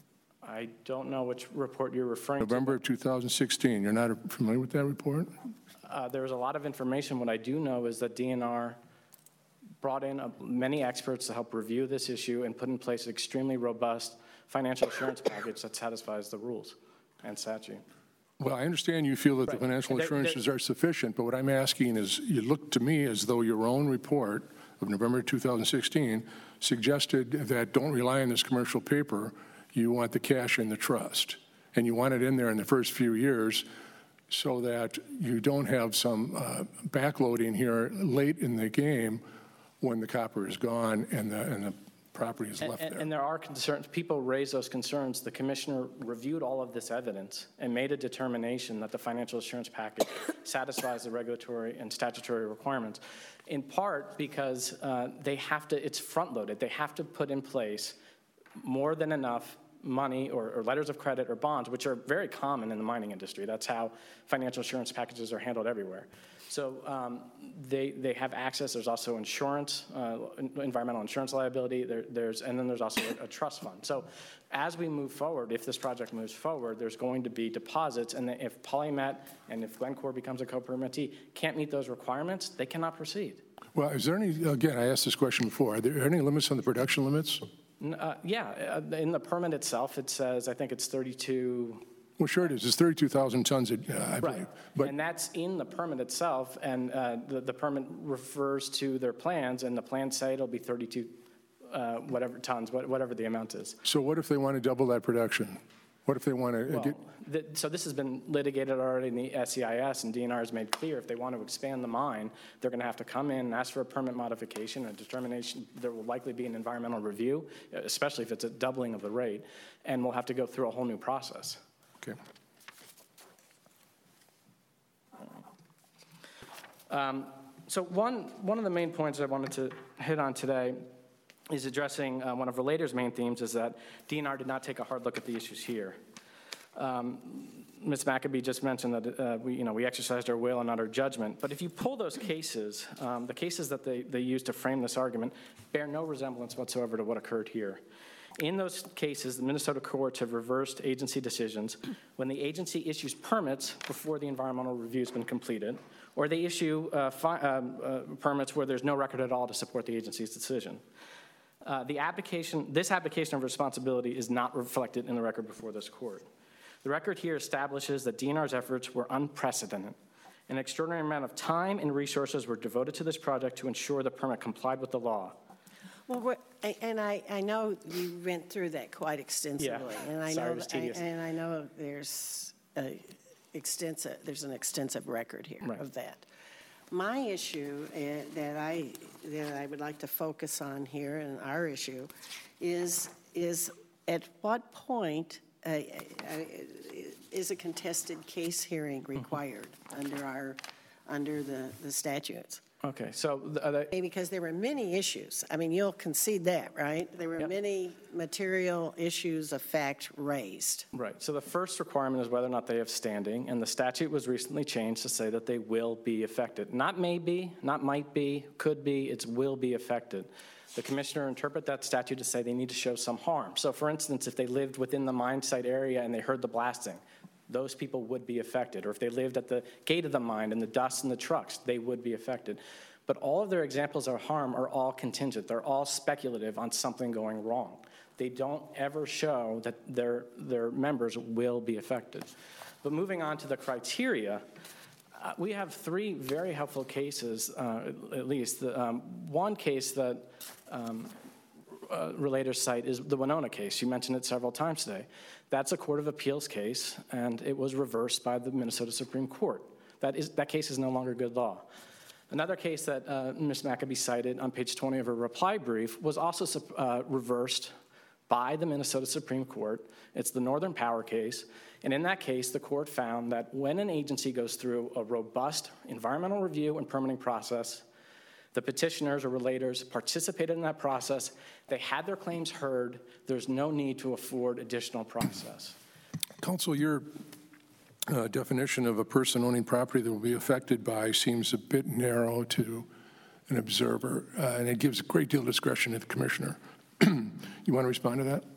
S7: I don't know which report you're referring
S1: November of two thousand sixteen, you're not familiar with that report?
S7: to. Uh, there's a lot of information. What I do know is that D N R brought in uh, many experts to help review this issue and put in place an extremely robust financial assurance package that satisfies the rules and statute.
S1: Well, I understand you feel that
S7: Right.
S1: the financial
S7: They-
S1: assurances
S7: they-
S1: are sufficient, but what I'm asking is, you look to me as though your own report of November two thousand sixteen suggested that don't rely on this commercial paper, you want the cash in the trust. And you want it in there in the first few years so that you don't have some uh, backloading here late in the game when the copper is gone and the, and the property is left
S7: And,
S1: there.
S7: and there are concerns. People raise those concerns. The commissioner reviewed all of this evidence and made a determination that the financial assurance package satisfies the regulatory and statutory requirements, in part because uh, they have to, it's front-loaded. They have to put in place more than enough money or, or letters of credit or bonds, which are very common in the mining industry. That's how financial assurance packages are handled everywhere. So um, they, they have access. There's also insurance, uh, environmental insurance liability, there, there's, and then there's also a, a trust fund. So as we move forward, if this project moves forward, there's going to be deposits, and if PolyMet and if Glencore becomes a co-permittee can't meet those requirements, they cannot proceed.
S1: Well, is there any, again, I asked this question before, are there any limits on the production limits?
S7: Uh, yeah, uh, in the permit itself, it says, I think it's thirty-two.
S1: Well, sure it is. It's thirty-two thousand tons, uh, I believe.
S7: Right,
S1: But
S7: and that's in the permit itself, and uh, the, the permit refers to their plans, and the plans say it'll be thirty-two uh, whatever tons, what- whatever the amount is.
S1: So what if they want to double that production? What if they want to?
S7: Well, th- so this has been litigated already in the S E I S, and D N R has made clear if they want to expand the mine, they're going to have to come in and ask for a permit modification, a determination. There will likely be an environmental review, especially if it's a doubling of the rate, and we'll have to go through a whole new process.
S1: Okay.
S7: Um, so one, one of the main points I wanted to hit on today is addressing uh, one of Relator's main themes is that D N R did not take a hard look at the issues here. Um, Miz McAbee just mentioned that uh, we, you know, we exercised our will and not our judgment. But if you pull those cases, um, the cases that they, they used to frame this argument bear no resemblance whatsoever to what occurred here. In those cases, the Minnesota courts have reversed agency decisions when the agency issues permits before the environmental review has been completed, or they issue uh, fi- um, uh, permits where there's no record at all to support the agency's decision. Uh, the application, this application of responsibility is not reflected in the record before this court. The record here establishes that D N R's efforts were unprecedented. An extraordinary amount of time and resources were devoted to this project to ensure the permit complied with the law.
S4: Well, what- and I, I know you went through that quite extensively.
S7: Yeah.
S4: And I
S7: Sorry,
S4: know,
S7: it was
S4: that-
S7: tedious.
S4: and I know there's a extensive, there's an extensive record here
S7: Right.
S4: of that. My issue uh, that I, that I would like to focus on here, and our issue, is, is at what point uh, uh, is a contested case hearing required under our, under the, the statutes?
S7: Okay, so the, uh, the,
S4: Because there were many issues. I mean, you'll concede that, right? There were
S7: Yep.
S4: many material issues of fact raised.
S7: right. So the first requirement is whether or not they have standing, and the statute was recently changed to say that they will be affected. Not may be, not might be, could be, it's will be affected. The commissioner interpret that statute to say they need to show some harm. So for instance, if they lived within the mine site area and they heard the blasting, those people would be affected. Or if they lived at the gate of the mine and the dust in the trucks, they would be affected. But all of their examples of harm are all contingent. They're all speculative on something going wrong. They don't ever show that their, their members will be affected. But moving on to the criteria, uh, we have three very helpful cases, uh, at least. The, um, one case that um, uh, Relator cite is the Winona case. You mentioned it several times today. That's a Court of Appeals case, and it was reversed by the Minnesota Supreme Court. That, is, that case is no longer good law. Another case that uh, Miz McAbee cited on page twenty of her reply brief was also uh, reversed by the Minnesota Supreme Court. It's the Northern Power case. And in that case, the court found that when an agency goes through a robust environmental review and permitting process, the petitioners or relators participated in that process, they had their claims heard, there's no need to afford additional process.
S1: Counsel, your uh, definition of a person owning property that will be affected by seems a bit narrow to an observer, uh, and it gives a great deal of discretion to the commissioner. You want to respond to that?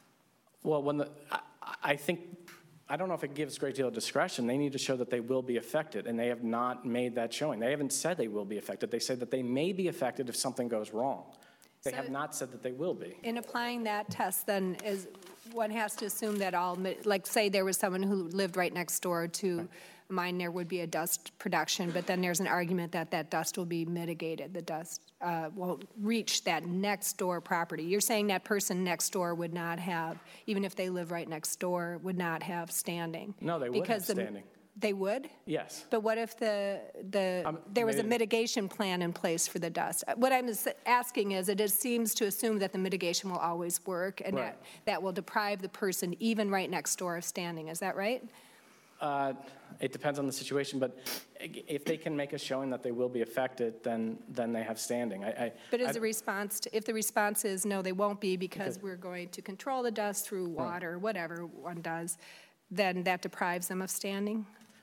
S7: Well, when the, I, I think, I don't know if it gives a great deal of discretion. They need to show that they will be affected, and they have not made that showing. They haven't said they will be affected. They said that they may be affected if something goes wrong. They
S3: So-
S7: have not said that they will be.
S3: In applying that test, then, is, one has to assume that all, mi- like, say there was someone who lived right next door to a mine, there would be a dust production, but then there's an argument that that dust will be mitigated, the dust uh, won't reach that next door property. You're saying that person next door would not have, even if they live right next door, would not have standing?
S7: No, they would have
S3: because the-
S7: standing.
S3: They would?
S7: Yes.
S3: But what if the, the,
S7: Um,
S3: there was a
S7: maybe-
S3: mitigation plan in place for the dust? What I'm s- asking is, it is- seems to assume that the mitigation will always work, and
S7: Right.
S3: that, that will deprive the person, even right next door, of standing. Is that right?
S7: Uh, It depends on the situation, but if they can make a showing that they will be affected, then, then they have standing. I, I-
S3: But is
S7: I-
S3: the response, to- if the response is, no, they won't be because
S7: Because-
S3: we're going to control the dust through water, whatever one does, then that deprives them of standing?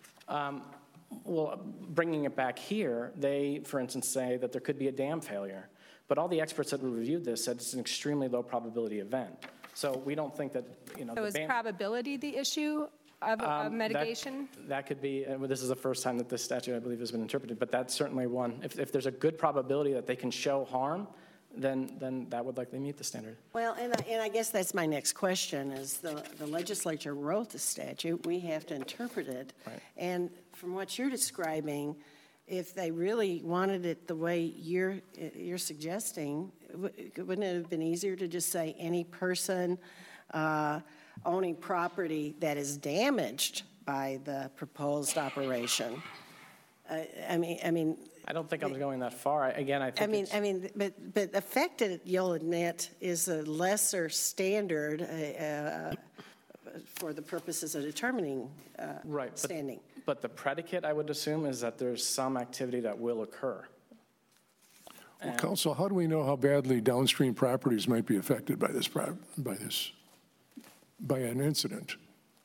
S7: Well, bringing it back here, they, for instance, say that there could be a dam failure. But all the experts that reviewed this said it's an extremely low probability event. So we don't think that, you know.
S3: So
S7: the
S3: is
S7: ban-
S3: probability the issue of, of
S7: Um, that-
S3: mitigation?
S7: That could be, and this is the first time that this statute, I believe, has been interpreted, but that's certainly one. If, if there's a good probability that they can show harm, then, then that would likely meet the standard.
S4: Well, and I, and I guess that's my next question, is the, the legislature wrote the statute, we have to interpret it.
S7: Right.
S4: And from what you're describing, if they really wanted it the way you're, you're suggesting, wouldn't it have been easier to just say any person uh, owning property that is damaged by the proposed operation? Uh, I mean, I mean.
S7: I don't think I'm going that far. I, again, I think
S4: I mean,
S7: it's,
S4: I mean, but but affected, you'll admit, is a lesser standard uh, uh, for the purposes of determining uh,
S7: right, but,
S4: standing.
S7: But the predicate, I would assume, is that there's some activity that will occur.
S1: Well, Council, how do we know how badly downstream properties might be affected by this, pro- by this, by an incident?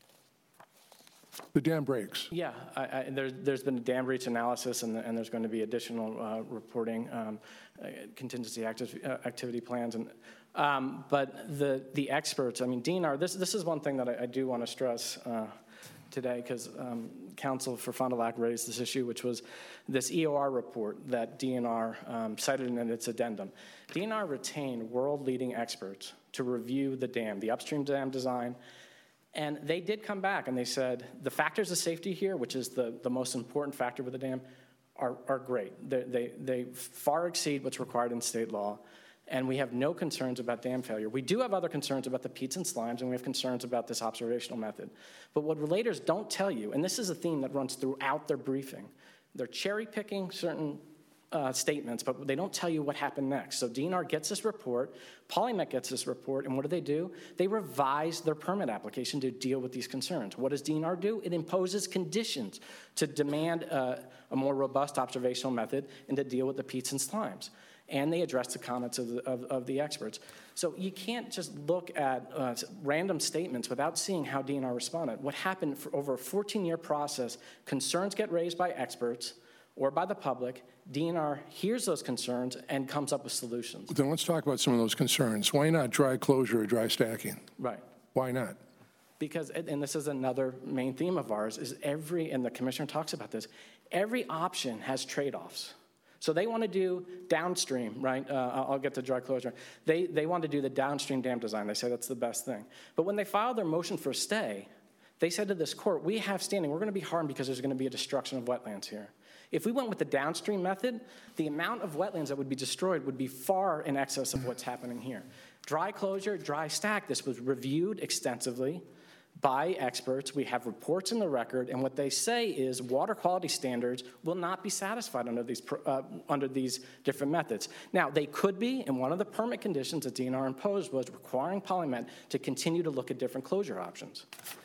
S1: The dam breaks.
S7: Yeah, I, I, there, there's been a dam breach analysis, and, and there's going to be additional uh, reporting, um, uh, contingency active, uh, activity plans. And, um, but the, the experts, I mean, D N R, this, this is one thing that I, I do want to stress uh, today, because um, Council for Fond du Lac raised this issue, which was this E O R report that D N R um, cited in its addendum. D N R retained world-leading experts to review the dam, the upstream dam design. And they did come back and they said, the factors of safety here, which is the, the most important factor with the dam, are, are great. They, they, they far exceed what's required in state law. And we have no concerns about dam failure. We do have other concerns about the peats and slimes, and we have concerns about this observational method. But what relators don't tell you, and this is a theme that runs throughout their briefing, they're cherry picking certain Uh, statements, but they don't tell you what happened next. So D N R gets this report, Polymet gets this report, and what do they do? They revise their permit application to deal with these concerns. What does D N R do? It imposes conditions to demand uh, a more robust observational method and to deal with the peats and slimes. And they address the comments of the, of, of the experts. So you can't just look at uh, random statements without seeing how D N R responded. What happened for over a fourteen-year process, concerns get raised by experts or by the public, D N R hears those concerns and comes up with solutions.
S1: Then let's talk about some of those concerns. Why not dry closure or dry stacking?
S7: Right.
S1: Why not?
S7: Because, and this is another main theme of ours, is every, and the commissioner talks about this, every option has trade-offs. So they want to do downstream, right? Uh, I'll get to dry closure. They, they want to do the downstream dam design. They say that's the best thing. But when they filed their motion for stay, they said to this court, we have standing. We're going to be harmed because there's going to be a destruction of wetlands here. If we went with the downstream method, the amount of wetlands that would be destroyed would be far in excess of what's happening here. Dry closure, dry stack, this was reviewed extensively by experts. We have reports in the record, and what they say is water quality standards will not be satisfied under these, uh, under these different methods. Now, they could be, and one of the permit conditions that D N R imposed was requiring Polymet to continue to look at different closure options.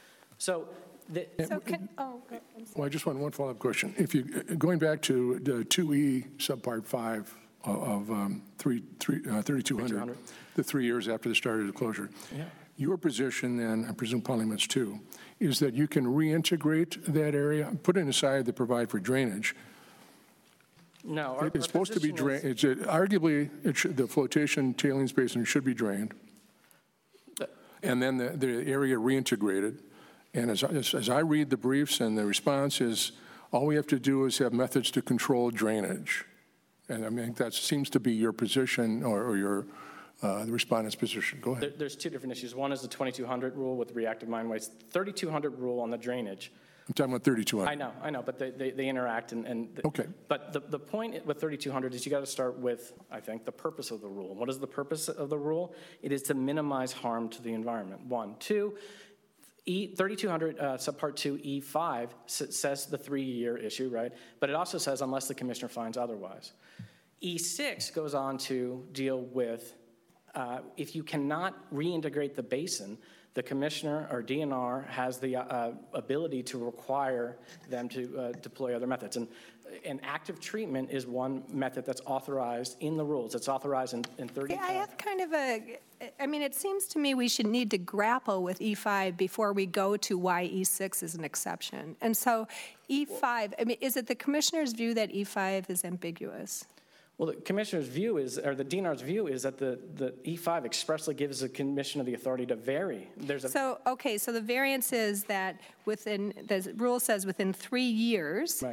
S7: So, the,
S3: So can, oh, go- I'm sorry.
S1: Well, I just want one follow-up question. If you, going back to the two E subpart five of of, um, three, three, uh, thirty-two hundred, the three years after the start of the closure,
S7: Yeah.
S1: your position then, I presume Polymet's too, is that you can reintegrate that area, putting aside the provide for drainage.
S7: no, our,
S1: It's
S7: our
S1: supposed to be
S7: position is-
S1: drained, it's, uh, arguably, it should, the flotation tailings basin should be drained, and then the, the area reintegrated. And as, as, as I read the briefs and the response is, all we have to do is have methods to control drainage. And I mean, that seems to be your position or, or your, uh, the respondent's position. Go ahead.
S7: There, there's two different issues. One is the twenty-two hundred rule with reactive mine waste, thirty-two hundred rule on the drainage.
S1: I'm talking about thirty-two hundred.
S7: I know, I know, but they, they, they interact and, and the,
S1: Okay.
S7: But the, the point with thirty-two hundred is you got to start with, I think, the purpose of the rule. What is the purpose of the rule? It is to minimize harm to the environment. One, two. E thirty-two hundred uh, subpart two E five says the three-year issue, right? But it also says unless the commissioner finds otherwise. E six goes on to deal with uh, if you cannot reintegrate the basin, the commissioner or D N R has the uh, ability to require them to uh, deploy other methods. And, and active treatment is one method that's authorized in the rules. It's authorized in, in thirty.
S3: Yeah, I have kind of a, I mean, it seems to me we should need to grapple with E five before we go to why E six is an exception. And so E five, I mean, is it the commissioner's view that E five is ambiguous?
S7: Well, the commissioner's view is, or the D N R's view is that the, the E five expressly gives the commissioner the authority to vary. There's a,
S3: So, okay, so the variance is that within, the rule says within three years,
S7: Right.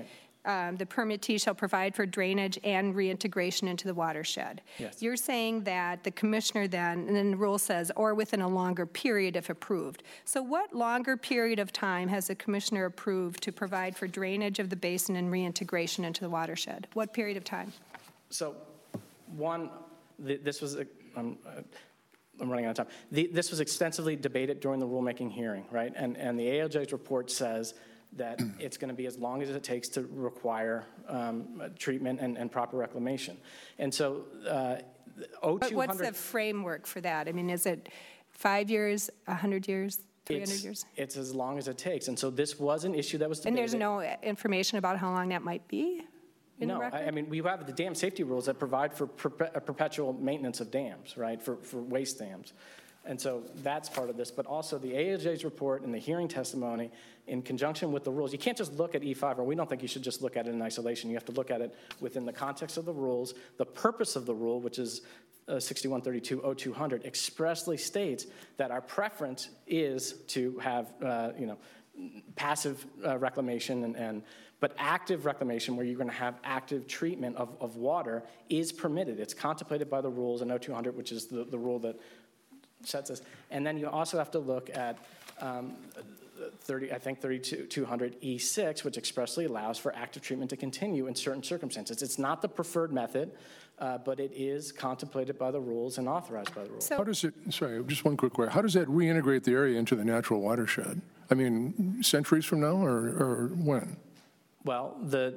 S3: um, the permittee shall provide for drainage and reintegration into the watershed.
S7: Yes.
S3: You're saying that the commissioner then, and then the rule says, or within a longer period if approved. So what longer period of time has the commissioner approved to provide for drainage of the basin and reintegration into the watershed? What period of time?
S7: So, one, th- this was, a, I'm, uh, I'm running out of time. The, this was extensively debated during the rulemaking hearing, right? And, and the A L J's report says that it's going to be as long as it takes to require um, treatment and, and proper reclamation. And so, uh, O two hundred...
S3: But what's the framework for that? I mean, is it five years, one hundred years, three hundred
S7: it's,
S3: years?
S7: It's as long as it takes. And so this was an issue that was debated.
S3: And there's no information about how long that might be in the
S7: No,
S3: record?
S7: I, I mean, we have the dam safety rules that provide for perpe- a perpetual maintenance of dams, right, for, for waste dams. And so that's part of this, but also the A L J's report and the hearing testimony in conjunction with the rules. You can't just look at E five, or we don't think you should just look at it in isolation. You have to look at it within the context of the rules. The purpose of the rule, which is uh, sixty-one thirty-two oh two hundred, expressly states that our preference is to have, uh, you know, passive uh, reclamation and, and but active reclamation, where you're going to have active treatment of, of water, is permitted. It's contemplated by the rules in O two hundred, which is the, the rule that sets us. And then you also have to look at um, thirty, I think thirty-two hundred E six, which expressly allows for active treatment to continue in certain circumstances. It's not the preferred method, uh, but it is contemplated by the rules and authorized by the rules.
S3: So-
S1: How does it, sorry, just one quick question. How does that reintegrate the area into the natural watershed? I mean, centuries from now, or, or when?
S7: Well, the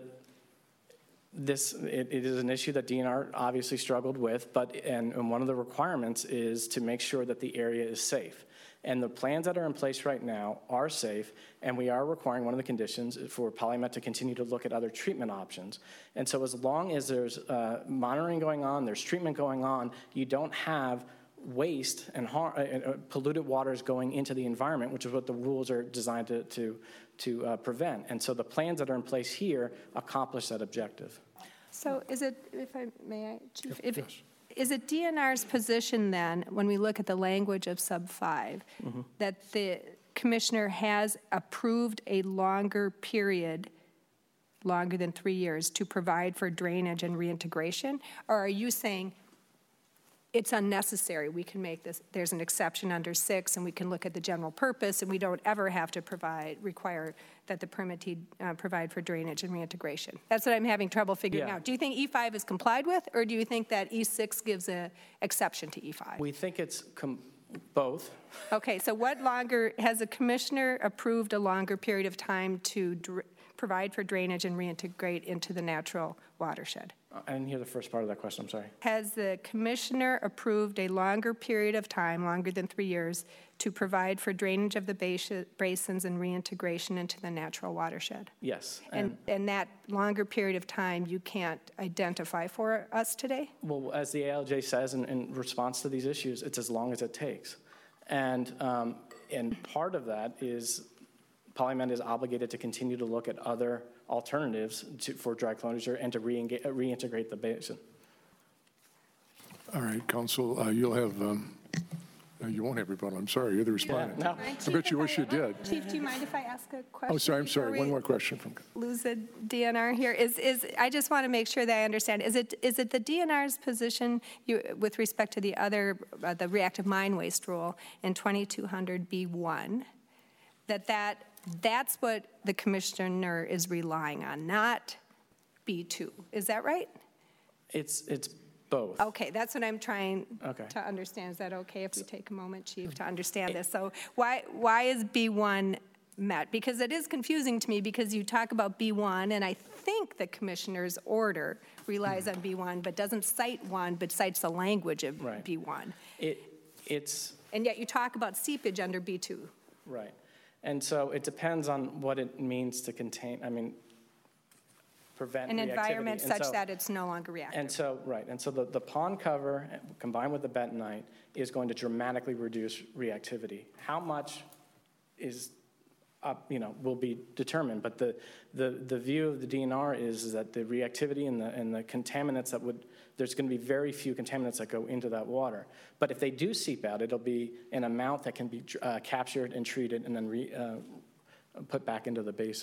S7: this it, it is an issue that D N R obviously struggled with, but and, and one of the requirements is to make sure that the area is safe. And the plans that are in place right now are safe, and we are requiring, one of the conditions for PolyMet to continue to look at other treatment options. And so as long as there's uh, monitoring going on, there's treatment going on, you don't have waste and har- uh, polluted waters going into the environment, which is what the rules are designed to, to, to uh, prevent. And so the plans that are in place here accomplish that objective.
S3: So is it, if I, may I, Chief? If,
S1: Yes.
S3: Is it D N R's position then, when we look at the language of sub five,
S7: Mm-hmm.
S3: that the commissioner has approved a longer period, longer than three years, to provide for drainage and reintegration? Or are you saying it's unnecessary, we can make this, there's an exception under six, and we can look at the general purpose, and we don't ever have to provide, require that the permittee uh, provide for drainage and reintegration? That's what I'm having trouble figuring
S7: Yeah.
S3: out. Do you think E five is complied with, or do you think that E six gives an exception to E five?
S7: We think it's com- both.
S3: Okay, so what longer, has the commissioner approved a longer period of time to dr- provide for drainage and reintegrate into the natural watershed?
S7: I didn't hear the first part of that question, I'm sorry.
S3: Has the commissioner approved a longer period of time, longer than three years, to provide for drainage of the bas- basins and reintegration into the natural watershed?
S7: Yes.
S3: And, and that longer period of time you can't identify for us today?
S7: Well, as the A L J says in, in response to these issues, it's as long as it takes. And, um, and part of that is PolyMet is obligated to continue to look at other alternatives to, for dry closure and to re-engage, uh, reintegrate the basin.
S1: All right, Council, uh, you'll have, um, uh, you won't have rebuttal, I'm sorry, you're the respondent.
S7: No.
S1: I bet you wish you did.
S3: Chief, do you mind if I ask a question?
S1: Oh, sorry, I'm
S3: before
S1: sorry,
S3: we
S1: one more question from.
S3: Lose the D N R here? Is, is, I just want to make sure that I understand. Is it, is it the D N R's position you, with respect to the other, uh, the reactive mine waste rule in twenty-two hundred B one, that that, that's what the commissioner is relying on, not B two? Is that right?
S7: It's, it's both.
S3: Okay, that's what I'm trying
S7: Okay.
S3: to understand. Is that okay if we take a moment, Chief, to understand this? So why, why is B one met? Because it is confusing to me, because you talk about B one, and I think the commissioner's order relies on B one, but doesn't cite one, but cites the language of
S7: Right.
S3: B one.
S7: It, it's,
S3: And yet you talk about seepage under B two.
S7: right. And so it depends on what it means to contain, I mean, prevent
S3: An
S7: reactivity.
S3: environment
S7: And
S3: such
S7: so-
S3: that it's no longer reactive.
S7: And so, right, and so the, the pond cover combined with the bentonite is going to dramatically reduce reactivity. How much is up, you know, will be determined, but the, the, the view of the D N R is, is that the reactivity and the, and the contaminants that would, there's going to be very few contaminants that go into that water. But if they do seep out, it'll be an amount that can be uh, captured and treated and then re, uh, put back into the basin.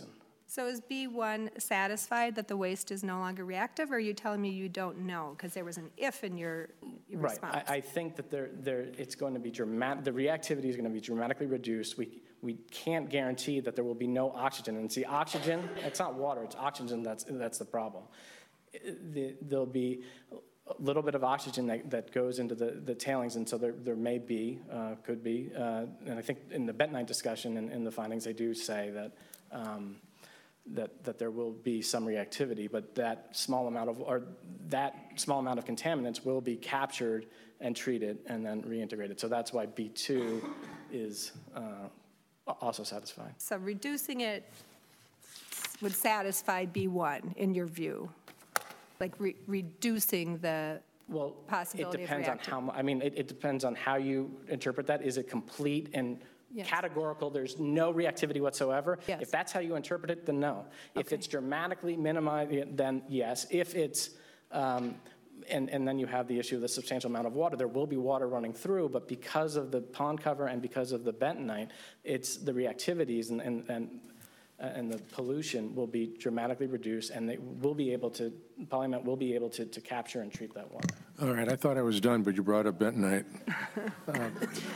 S3: So is B one satisfied that the waste is no longer reactive, or are you telling me you don't know? Because there was an if in your your
S7: Right.
S3: response.
S7: I, I think that there, there, it's going to be dramatic, the reactivity is going to be dramatically reduced. We, we can't guarantee that there will be no oxygen. And see, oxygen, it's not water, it's oxygen that's, that's the problem. The, there'll be a little bit of oxygen that, that goes into the, the tailings, and so there, there may be, uh, could be, uh, and I think in the bentonite discussion and in the findings, they do say that, um, that, that there will be some reactivity, but that small amount of, or that small amount of contaminants will be captured and treated and then reintegrated. So that's why B two is uh, also satisfied.
S3: So reducing it would satisfy B one in your view? Like re- reducing the
S7: Well,
S3: possibility
S7: it
S3: of
S7: depends on
S3: reactive.
S7: how, mu- I mean, it, it depends on how you interpret that. Is it complete and
S3: Yes.
S7: categorical, there's no reactivity whatsoever?
S3: Yes.
S7: If that's how you interpret it, then no. If
S3: Okay.
S7: it's dramatically minimized, then yes. If it's, um, and, and then you have the issue of the substantial amount of water, there will be water running through, but because of the pond cover and because of the bentonite, it's the reactivities and, and, and and the pollution will be dramatically reduced, and they will be able to, Polymet will be able to, to capture and treat that water.
S1: All right, I thought I was done, but you brought up bentonite. Um,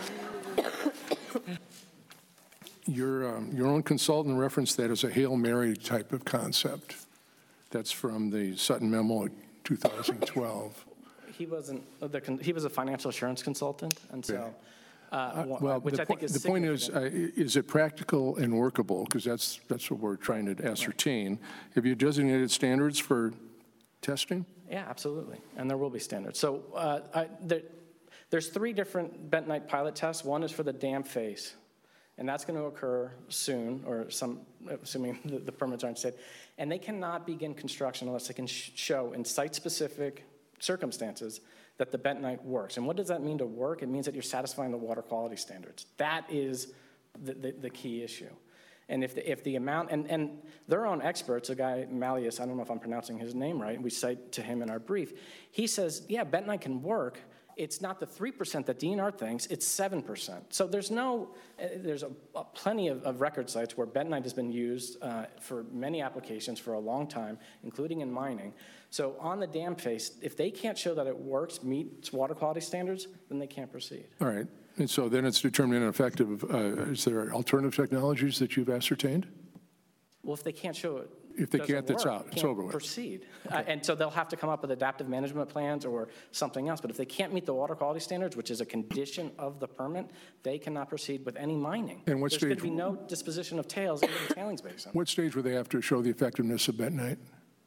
S1: Your, um, your own consultant referenced that as a Hail Mary type of concept. That's from the Sutton memo of two thousand twelve.
S7: He wasn't, the con- he was a financial assurance consultant, and so, uh, one-
S1: Well,
S7: which
S1: the
S7: I think
S1: po-
S7: is
S1: the point is,
S7: significant.
S1: uh, is it practical and workable? Because that's, that's what we're trying to ascertain. Have you designated standards for testing?
S7: Yeah, absolutely, and there will be standards. So uh, I, there, there's three different bentonite pilot tests. One is for the dam face, and that's going to occur soon, or some, assuming the, the permits aren't set. And they cannot begin construction unless they can sh- show in site-specific circumstances that the bentonite works. And what does that mean to work? It means that you're satisfying the water quality standards. That is the, the, the key issue. And if the, if the amount, and, and their own experts, a guy, Malleus, I don't know if I'm pronouncing his name right, we cite to him in our brief, he says, yeah, bentonite can work. It's not the three percent that D N R thinks, it's seven percent. So there's no, uh, there's a, a plenty of, of record sites where bentonite has been used uh, for many applications for a long time, including in mining. So on the dam face, if they can't show that it works, meets water quality standards, then they can't proceed.
S1: All right, and so then it's determined ineffective. Uh, is there alternative technologies that you've ascertained?
S7: Well, if they can't show it,
S1: If they
S7: doesn't
S1: can't, that's
S7: work,
S1: out. It's
S7: can't
S1: over with.
S7: Proceed. Uh, and so they'll have to come up with adaptive management plans or something else. But if they can't meet the water quality standards, which is a condition of the permit, they cannot proceed with any mining.
S1: And what
S7: There's going to
S1: stage-
S7: be no disposition of tails into the tailings basin.
S1: What stage would they have to show the effectiveness of bentonite?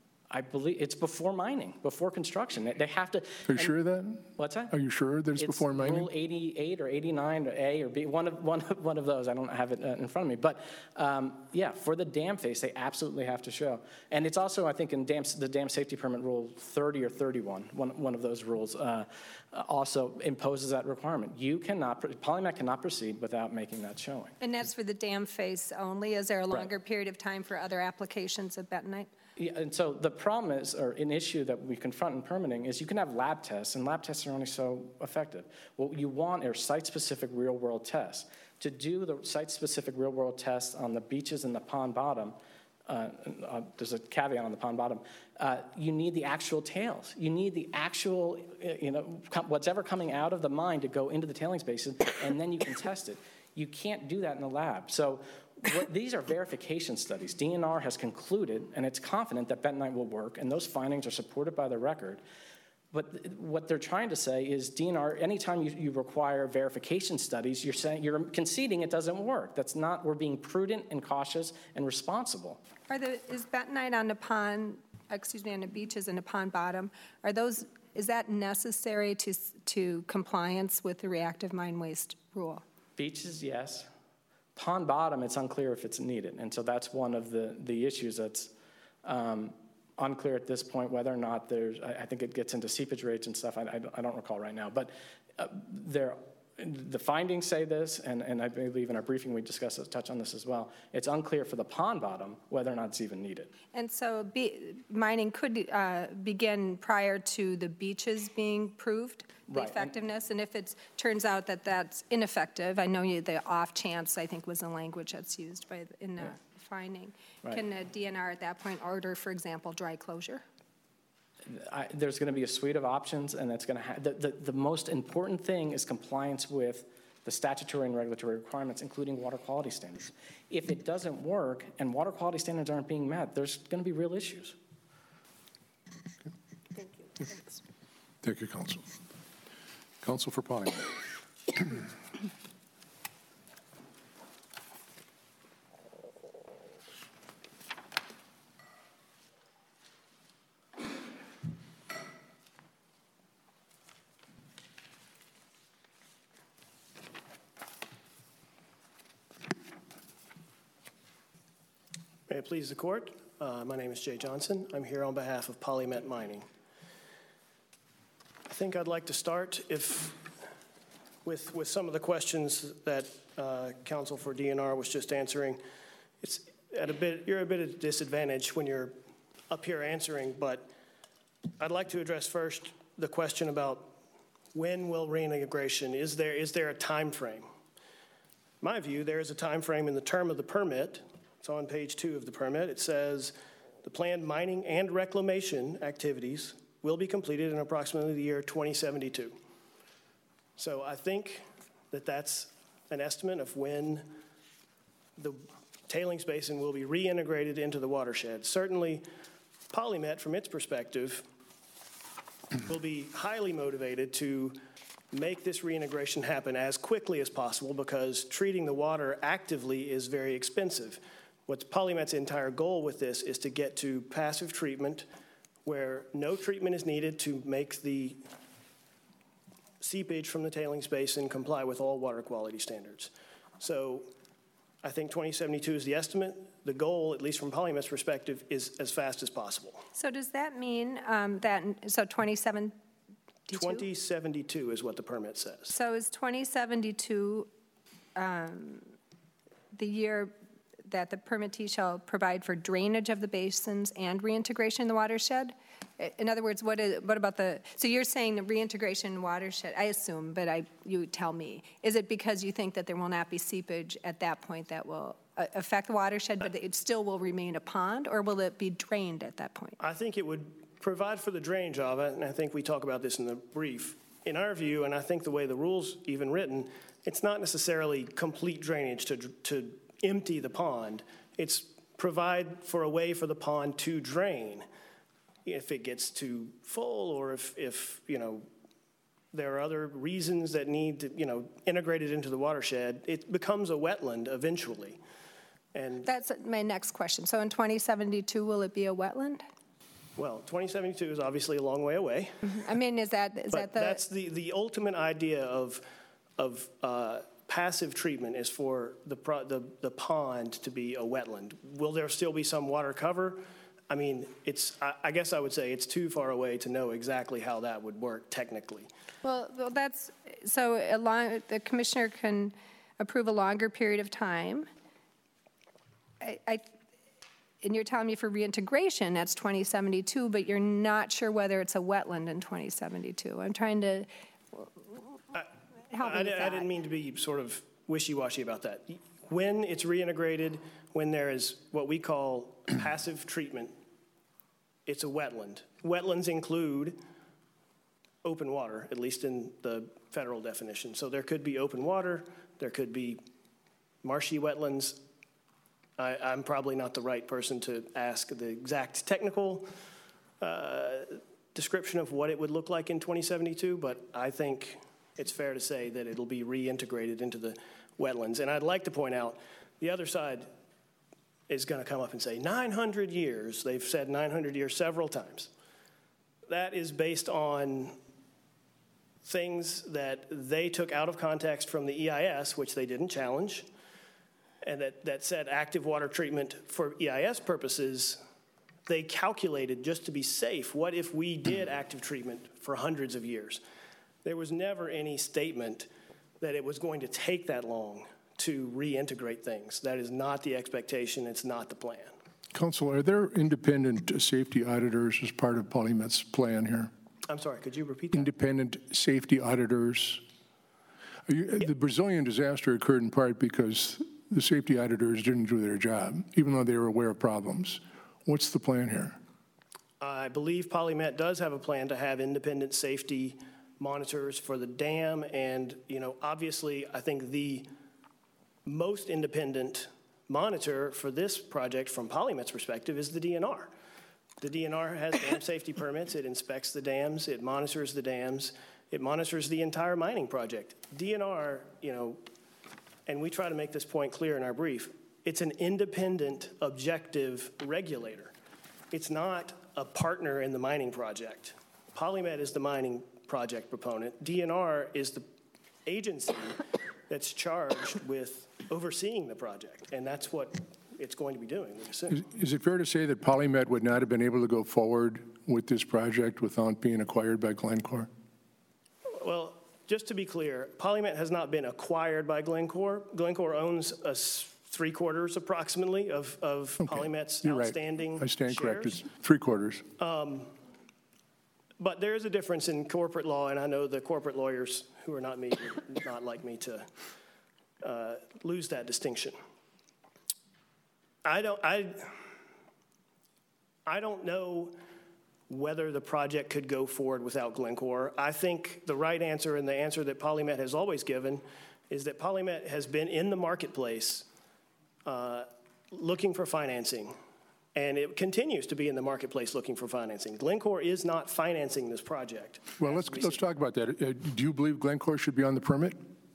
S7: I believe it's before mining, before construction. They- They have to.
S1: Are you
S7: and-
S1: sure of that?
S7: What's that?
S1: Are you sure that it's before mining?
S7: Rule eighty-eight or eighty-nine or A or B, one of, one of, one of those. I don't have it uh, in front of me. But um, yeah, for the dam face, they absolutely have to show. And it's also, I think, in dam, the dam safety permit rule thirty or thirty-one, one, one of those rules uh, also imposes that requirement. You cannot, Polymet cannot proceed without making that showing.
S3: And that's for the dam face only? Is there a longer period of time for other applications of bentonite?
S7: Yeah, and so the problem is, or an issue that we confront in permitting, is you can have lab tests, and lab tests are only so effective. What you want are site-specific real-world tests. To do the site-specific real-world tests on the beaches and the pond bottom, uh, uh, there's a caveat on the pond bottom, uh, you need the actual tails. You need the actual, uh, you know, com- whatever coming out of the mine to go into the tailings basin, and then you can test it. You can't do that in the lab. So what, these are verification studies. D N R has concluded, and it's confident that bentonite will work, and those findings are supported by the record. But th- what they're trying to say is D N R, anytime you, you require verification studies, you're saying, you're conceding it doesn't work. That's not, we're being prudent and cautious and responsible.
S3: Are the, is bentonite on the pond, excuse me, on the beaches and the pond bottom, are those, is that necessary to, to compliance with the reactive mine waste rule?
S7: Beaches, yes. Pond bottom, it's unclear if it's needed. And so that's one of the, the issues that's um, unclear at this point, whether or not there's, I, I think it gets into seepage rates and stuff. I, I, don't, I don't recall right now. But uh, there, the findings say this, and, and I believe in our briefing we discussed this, touch on this as well. It's unclear for the pond bottom whether or not it's even needed.
S3: And so be, mining could uh, begin prior to the beaches being proved, the
S7: Right, and-
S3: effectiveness, and if it turns out that that's ineffective, I know you, the off chance, I think, was the language that's used by, the- in the finding.
S7: Right.
S3: Can a D N R at that point order, for example, dry closure?
S7: I, there's going to be a suite of options, and that's going to have, the, the, the most important thing is compliance with the statutory and regulatory requirements, including water quality standards. If it doesn't work and water quality standards aren't being met, there's going to be real issues.
S3: Thank you. Thanks.
S1: Thank you, Council. Council for Polyman.
S8: May it please the court, uh, my name is Jay Johnson. I'm here on behalf of Polymet Mining. I think I'd like to start if, with, with some of the questions that uh, counsel for D N R was just answering. It's at a bit, you're a bit at a disadvantage when you're up here answering, but I'd like to address first the question about when will reintegration, is there, is there a time frame? My view, there is a time frame in the term of the permit. It's on page two of the permit. It says the planned mining and reclamation activities will be completed in approximately the year twenty seventy-two. So I think that that's an estimate of when the tailings basin will be reintegrated into the watershed. Certainly, Polymet, from its perspective, will be highly motivated to make this reintegration happen as quickly as possible because treating the water actively is very expensive. What's Polymet's entire goal with this is to get to passive treatment where no treatment is needed to make the seepage from the tailings basin comply with all water quality standards. So I think twenty seventy-two is the estimate. The goal, at least from Polymet's perspective, is as fast as possible.
S3: So does that mean um, that, so twenty seventy-two?
S8: twenty seventy-two is what the permit says.
S3: So is twenty seventy-two um, the year that the permittee shall provide for drainage of the basins and reintegration in the watershed? In other words, what is, what about the, so you're saying the reintegration watershed, I assume, but I, you tell me, is it because you think that there will not be seepage at that point that will uh, affect the watershed, but it still will remain a pond, or will it be drained at that point?
S8: I think it would provide for the drainage of it, and I think we talk about this in the brief. In our view, and I think the way the rule's even written, it's not necessarily complete drainage to, to empty the pond. It's provide for a way for the pond to drain if it gets too full, or if, if you know, there are other reasons that need to, you know, integrate it into the watershed. It becomes a wetland eventually. And
S3: that's my next question. So in twenty seventy-two, will it be a wetland?
S8: Well, twenty seventy-two is obviously a long way away.
S3: I mean, is that, is
S8: but
S3: that the...
S8: that's the, the ultimate idea of, of uh, passive treatment is for the, pro, the, the pond to be a wetland. Will there still be some water cover? I mean, it's, I, I guess I would say it's too far away to know exactly how that would work technically.
S3: Well, well that's, so a long, the commissioner can approve a longer period of time. I, I, and you're telling me for reintegration, that's twenty seventy-two, but you're not sure whether it's a wetland in twenty seventy-two. I'm trying to help
S8: I,
S3: me with
S8: I,
S3: that.
S8: I didn't mean to be sort of wishy-washy about that. When it's reintegrated, when there is what we call passive treatment, it's a wetland. Wetlands include open water, at least in the federal definition. So there could be open water, there could be marshy wetlands. I, I'm probably not the right person to ask the exact technical uh, description of what it would look like in twenty seventy-two, but I think it's fair to say that it'll be reintegrated into the wetlands. And I'd like to point out, the other side is going to come up and say nine hundred years. They've said nine hundred years several times. That is based on things that they took out of context from the E I S, which they didn't challenge, and that, that said active water treatment for E I S purposes. They calculated, just to be safe, what if we did active treatment for hundreds of years? There was never any statement that it was going to take that long to reintegrate things. That is not the expectation. It's not the plan.
S1: Council, are there independent safety auditors as part of Polymet's plan here?
S8: I'm sorry, could you repeat that?
S1: Independent safety auditors. Are you, the Brazilian disaster occurred in part because the safety auditors didn't do their job, even though they were aware of problems. What's the plan here?
S8: I believe PolyMet does have a plan to have independent safety monitors for the dam, and, you know, obviously, I think the most independent monitor for this project from PolyMet's perspective is the D N R. The D N R has dam safety permits. It inspects the dams. It monitors the dams. It monitors the entire mining project. D N R, you know, and we try to make this point clear in our brief, it's an independent, objective regulator. It's not a partner in the mining project. PolyMet is the mining project proponent. D N R is the agency that's charged with overseeing the project, and that's what it's going to be doing.
S1: Is, is it fair to say that PolyMet would not have been able to go forward with this project without being acquired by Glencore?
S8: Well, just to be clear, PolyMet has not been acquired by Glencore. Glencore owns a three quarters approximately of, of okay. PolyMet's
S1: You're
S8: outstanding
S1: right. I stand
S8: shares.
S1: corrected. Three quarters.
S8: Um, but there is a difference in corporate law, and I know the corporate lawyers who are not me would not like me to uh, lose that distinction. I don't, I, I don't know whether the project could go forward without Glencore. I think the right answer, and the answer that PolyMet has always given, is that PolyMet has been in the marketplace uh, looking for financing, and it continues to be in the marketplace looking for financing. Glencore is not financing this project.
S1: Well, let's, let's talk about that. Uh, do you believe Glencore should be on the permit?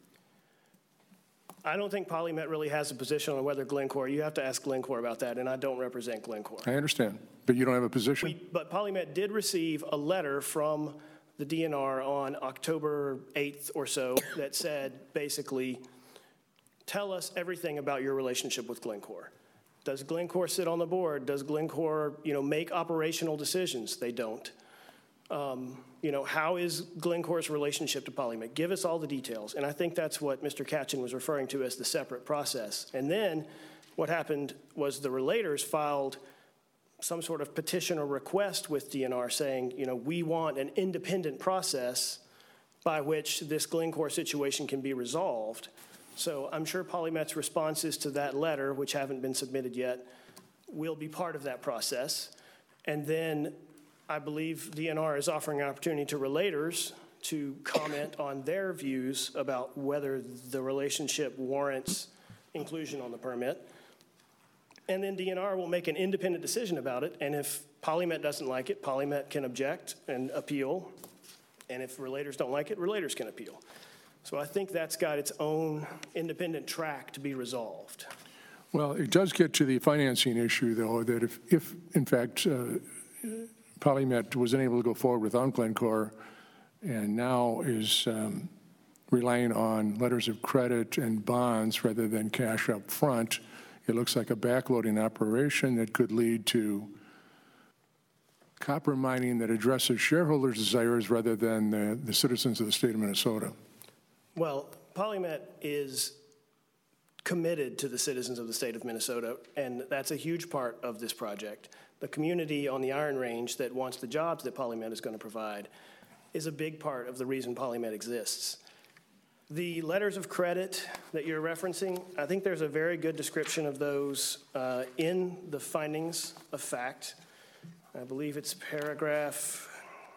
S8: I don't think PolyMet really has a position on whether Glencore, you have to ask Glencore about that, and I don't represent Glencore.
S1: I understand, but you don't have a position?
S8: We, but PolyMet did receive a letter from the D N R on October eighth or so that said, basically, tell us everything about your relationship with Glencore. Does Glencore sit on the board? Does Glencore, you know, make operational decisions? They don't. Um, you know, how is Glencore's relationship to PolyMet? Give us all the details. And I think that's what Mister Katchen was referring to as the separate process. And then what happened was the relators filed some sort of petition or request with D N R saying, you know, we want an independent process by which this Glencore situation can be resolved. So I'm sure PolyMet's responses to that letter, which haven't been submitted yet, will be part of that process. And then I believe D N R is offering an opportunity to relators to comment on their views about whether the relationship warrants inclusion on the permit. And then D N R will make an independent decision about it. And if PolyMet doesn't like it, PolyMet can object and appeal. And if relators don't like it, relators can appeal. So I think that's got its own independent track to be resolved.
S1: Well, it does get to the financing issue, though, that if, if in fact, uh, PolyMet wasn't able to go forward without Glencore and now is um, relying on letters of credit and bonds rather than cash up front, it looks like a backloading operation that could lead to copper mining that addresses shareholders' desires rather than the, the citizens of the state of Minnesota.
S8: Well, PolyMet is committed to the citizens of the state of Minnesota, and that's a huge part of this project. The community on the Iron Range that wants the jobs that PolyMet is going to provide is a big part of the reason PolyMet exists. The letters of credit that you're referencing, I think there's a very good description of those uh, in the findings of fact. I believe it's paragraph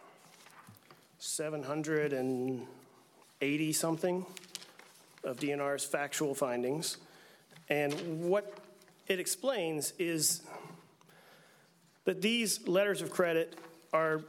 S8: seven hundred eighty something of D N R's factual findings. And what it explains is that these letters of credit are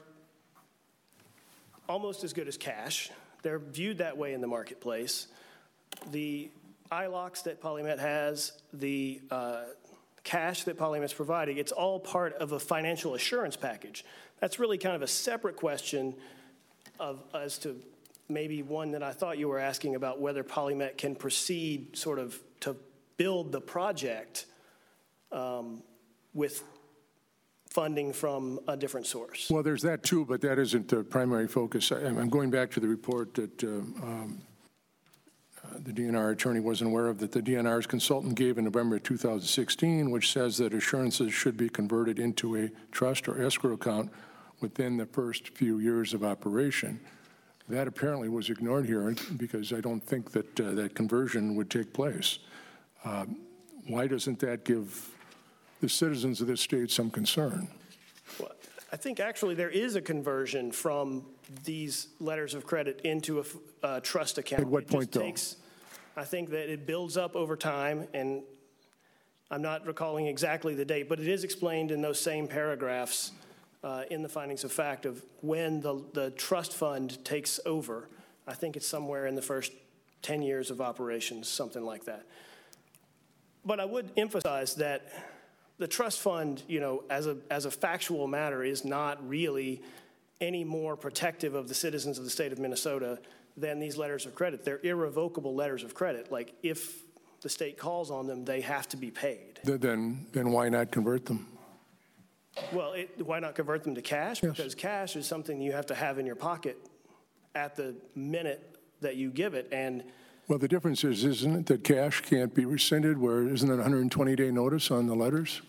S8: almost as good as cash. They're viewed that way in the marketplace. The I L O Cs that PolyMet has, the uh, cash that PolyMet's providing, it's all part of a financial assurance package. That's really kind of a separate question of as to maybe one that I thought you were asking about whether PolyMet can proceed sort of to build the project um, with funding from a different source.
S1: Well, there's that too, but that isn't the primary focus. I, I'm going back to the report that uh, um, uh, the D N R attorney wasn't aware of, that the D N R's consultant gave in November two thousand sixteen, which says that assurances should be converted into a trust or escrow account within the first few years of operation. That apparently was ignored here because I don't think that uh, that conversion would take place. Um, Why doesn't that give the citizens of this state some concern?
S8: Well, I think actually there is a conversion from these letters of credit into a f- uh, trust account.
S1: At what
S8: It just
S1: point, though?
S8: takes- I think that it builds up over time, and I'm not recalling exactly the date, but it is explained in those same paragraphs uh, in the findings of fact of when the, the trust fund takes over. I think it's somewhere in the first ten years of operations, something like that. But I would emphasize that the trust fund, you know, as a, as a factual matter, is not really any more protective of the citizens of the state of Minnesota than these letters of credit. They're irrevocable letters of credit. Like, if the state calls on them, they have to be paid.
S1: Th- Then, then why not convert them?
S8: Well, it, why not convert them to cash?
S1: Yes.
S8: Because cash is something you have to have in your pocket at the minute that you give it. And
S1: Well, the difference is, isn't it, that cash can't be rescinded, where isn't it a one hundred twenty day notice on the letters?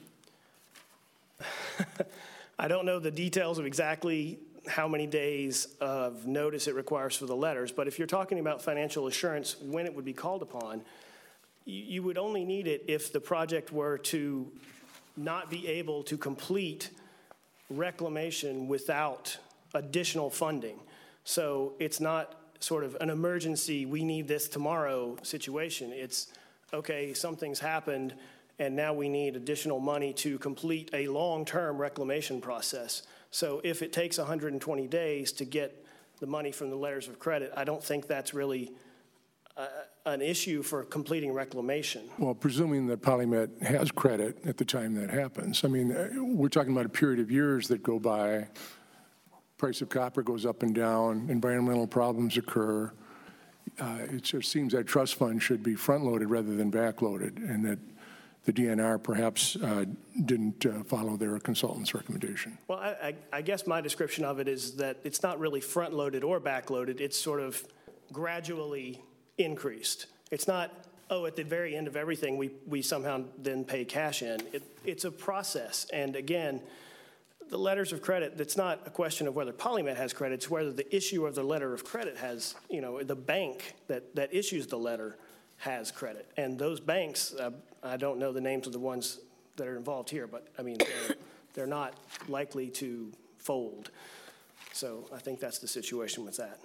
S8: I don't know the details of exactly how many days of notice it requires for the letters, but if you're talking about financial assurance, when it would be called upon, you, you would only need it if the project were to not be able to complete reclamation without additional funding. So it's not sort of an emergency, we need this tomorrow situation. It's, okay, something's happened, and now we need additional money to complete a long-term reclamation process. So if it takes one hundred twenty days to get the money from the letters of credit, I don't think that's really uh, an issue for completing reclamation.
S1: Well, presuming that Polymet has credit at the time that happens. I mean, uh, we're talking about a period of years that go by. Price of copper goes up and down, environmental problems occur. Uh, It just seems that trust fund should be front-loaded rather than back-loaded, and that the D N R perhaps uh, didn't uh, follow their consultant's recommendation.
S8: Well, I, I, I guess my description of it is that it's not really front-loaded or back-loaded. It's sort of gradually increased. It's not, oh, at the very end of everything, we, we somehow then pay cash in. It, it's a process. And again, the letters of credit, it's not a question of whether Polymet has credit, it's whether the issuer of the letter of credit has, you know, the bank that, that issues the letter has credit. And those banks, uh, I don't know the names of the ones that are involved here, but I mean, they're, they're not likely to fold. So I think that's the situation with that.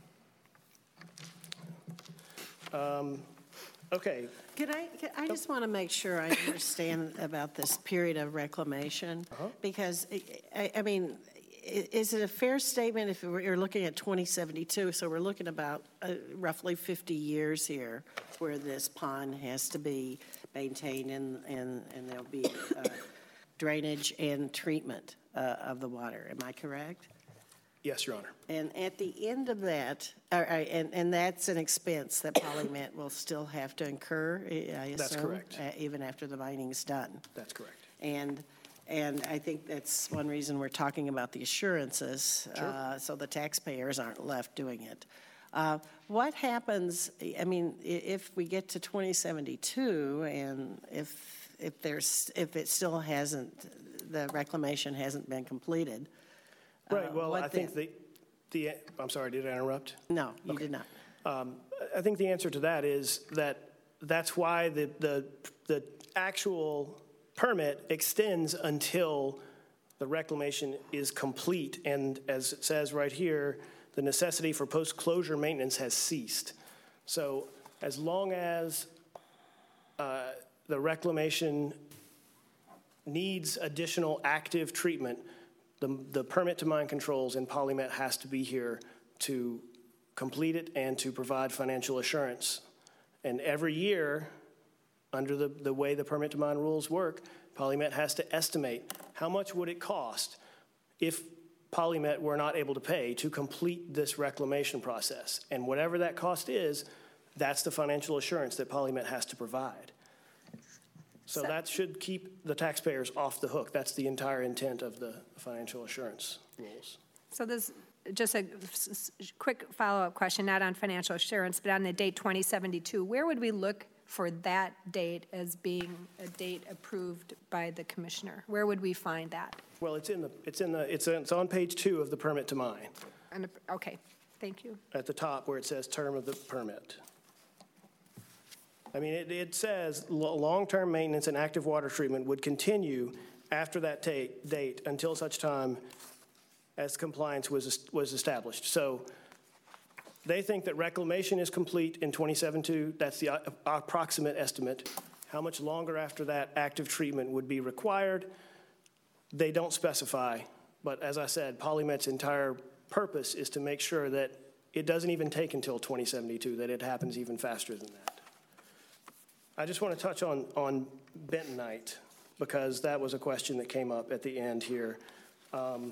S8: Um, okay.
S4: Can I, can- I just want to make sure I understand about this period of reclamation, because, I, I mean, i- is it a fair statement if we're looking at twenty seventy-two, so we're looking about uh, roughly fifty years here, where this pond has to be maintained and, and, and there'll be uh, drainage and treatment uh, of the water, am I correct?
S8: Yes, Your Honor.
S4: And at the end of that, all right, and, and that's an expense that Polymet will still have to incur, I assume?
S8: That's correct.
S4: uh, Even after the mining's done.
S8: That's correct.
S4: And, and I think that's one reason we're talking about the assurances, uh, so the taxpayers aren't left doing it. Uh, What happens, I mean, i- if we get to twenty seventy-two and if, if there's, if it still hasn't, the reclamation hasn't been completed?
S8: Right,
S4: uh,
S8: well,
S4: what
S8: I think
S4: then?
S8: the, the, I'm sorry, did I interrupt?
S4: No, you did not.
S8: Um, I think the answer to that is that that's why the, the, the actual permit extends until the reclamation is complete. And as it says right here, the necessity for post-closure maintenance has ceased. So as long as uh, the reclamation needs additional active treatment, the, the permit to mine controls in Polymet has to be here to complete it and to provide financial assurance. And every year, under the, the way the permit to mine rules work, Polymet has to estimate how much would it cost if Polymet were not able to pay to complete this reclamation process. And whatever that cost is, that's the financial assurance that Polymet has to provide. So that should keep the taxpayers off the hook. That's the entire intent of the financial assurance rules.
S3: So this, just a s- s- quick follow-up question, not on financial assurance, but on the date twenty seventy-two, where would we look for that date as being a date approved by the commissioner? Where would we find that?
S8: Well, it's in the, it's in the, it's, it's on page two of the permit to mine,
S3: And, okay, thank you.
S8: at the top where it says term of the permit. I mean, it, it says lo- long-term maintenance and active water treatment would continue after that ta- date until such time as compliance was, was established. So they think that reclamation is complete in twenty seventy-two. That's the uh, approximate estimate. How much longer after that active treatment would be required, they don't specify. But as I said, PolyMet's entire purpose is to make sure that it doesn't even take until twenty seventy-two, that it happens even faster than that. I just want to touch on, on bentonite, because that was a question that came up at the end here. Um,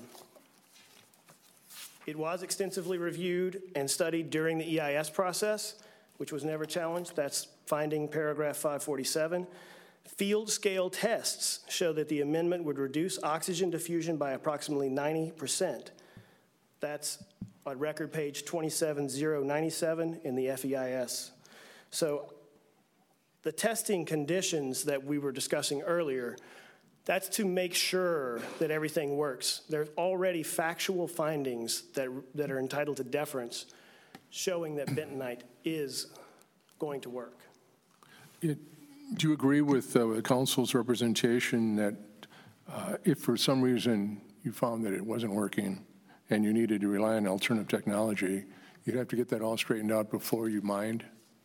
S8: it was extensively reviewed and studied during the E I S process, which was never challenged. That's finding paragraph five forty-seven. Field scale tests show that the amendment would reduce oxygen diffusion by approximately ninety percent. That's on record page twenty-seven thousand ninety-seven in the F E I S. So the testing conditions that we were discussing earlier, that's to make sure that everything works. There's already factual findings that, that are entitled to deference showing that bentonite is going to work.
S1: It, do you agree with uh, council's representation that uh, if for some reason you found that it wasn't working and you needed to rely on alternative technology, you'd have to get that all straightened out before you mined?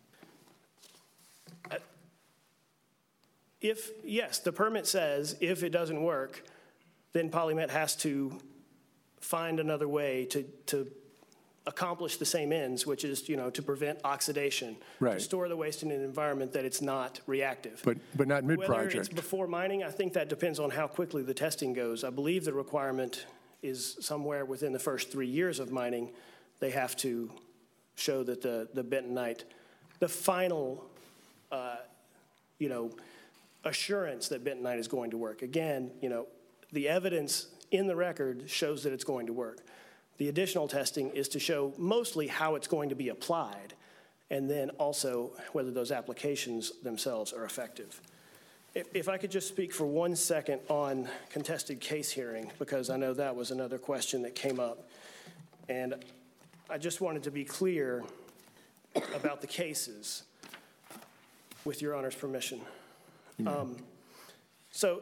S8: If, yes, the permit says if it doesn't work, then PolyMet has to find another way to, to accomplish the same ends, which is, you know, to prevent oxidation,
S1: right.
S8: to store the waste in an environment that it's not reactive.
S1: But, but not mid-project.
S8: Whether it's before mining, I think that depends on how quickly the testing goes. I believe the requirement is somewhere within the first three years of mining, they have to show that the, the bentonite, the final, uh, you know, assurance that bentonite is going to work. Again, you know, the evidence in the record shows that it's going to work. The additional testing is to show mostly how it's going to be applied, and then also whether those applications themselves are effective. If, if I could just speak for one second on contested case hearing, because I know that was another question that came up. And I just wanted to be clear about the cases, with your Honor's permission. Um, so,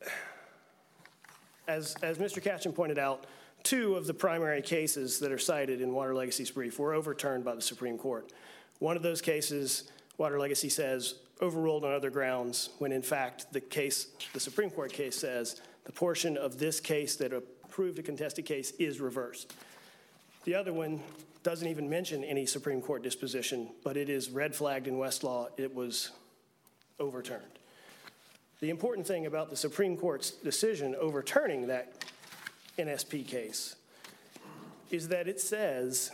S8: as, as Mister Catchin pointed out, two of the primary cases that are cited in Water Legacy's brief were overturned by the Supreme Court. One of those cases, Water Legacy says, overruled on other grounds, when in fact the case, the Supreme Court case says the portion of this case that approved a contested case is reversed. The other one doesn't even mention any Supreme Court disposition, but it is red flagged in Westlaw. It was overturned. The important thing about the Supreme Court's decision overturning that N S P case is that it says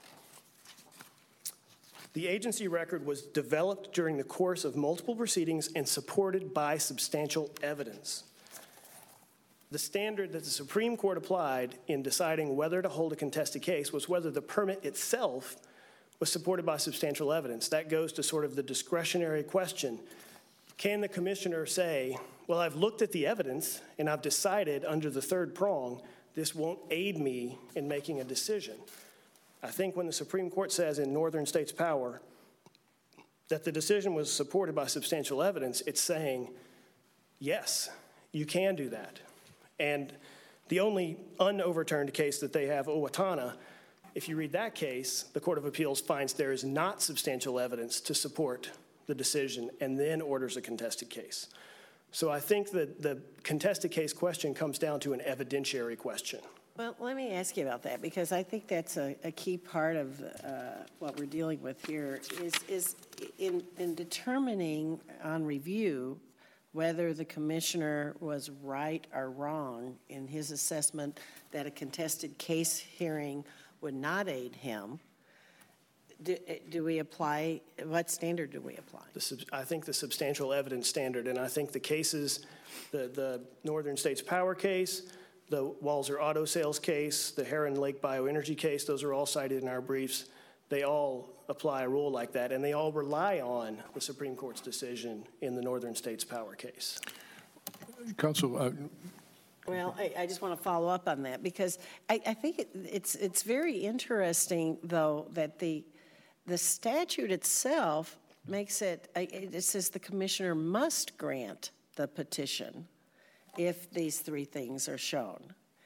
S8: the agency record was developed during the course of multiple proceedings and supported by substantial evidence. The standard that the Supreme Court applied in deciding whether to hold a contested case was whether the permit itself was supported by substantial evidence. That goes to sort of the discretionary question. Can the commissioner say, well, I've looked at the evidence and I've decided under the third prong, this won't aid me in making a decision? I think when the Supreme Court says in Northern States Power that the decision was supported by substantial evidence, it's saying, yes, you can do that. And the only unoverturned case that they have, Owatonna, if you read that case, the Court of Appeals finds there is not substantial evidence to support the decision and then orders a contested case. So I think that the contested case question comes down to an evidentiary question.
S4: Well, let me ask you about that, because I think that's a, a key part of uh, what we're dealing with here is, is in, in determining on review whether the commissioner was right or wrong in his assessment that a contested case hearing would not aid him. Do, do we apply, what standard do we apply?
S8: The, I think the substantial evidence standard, and I think the cases, the, the Northern States Power case, the Walser Auto Sales case, the Heron Lake Bioenergy case, those are all cited in our briefs. They all apply a rule like that, and they all rely on the Supreme Court's decision in the Northern States Power case.
S1: Counsel, uh,
S4: Well, I, I just want to follow up on that, because I, I think it, it's, it's very interesting, though, that the The statute itself makes it, it says the commissioner must grant the petition if these three things are shown.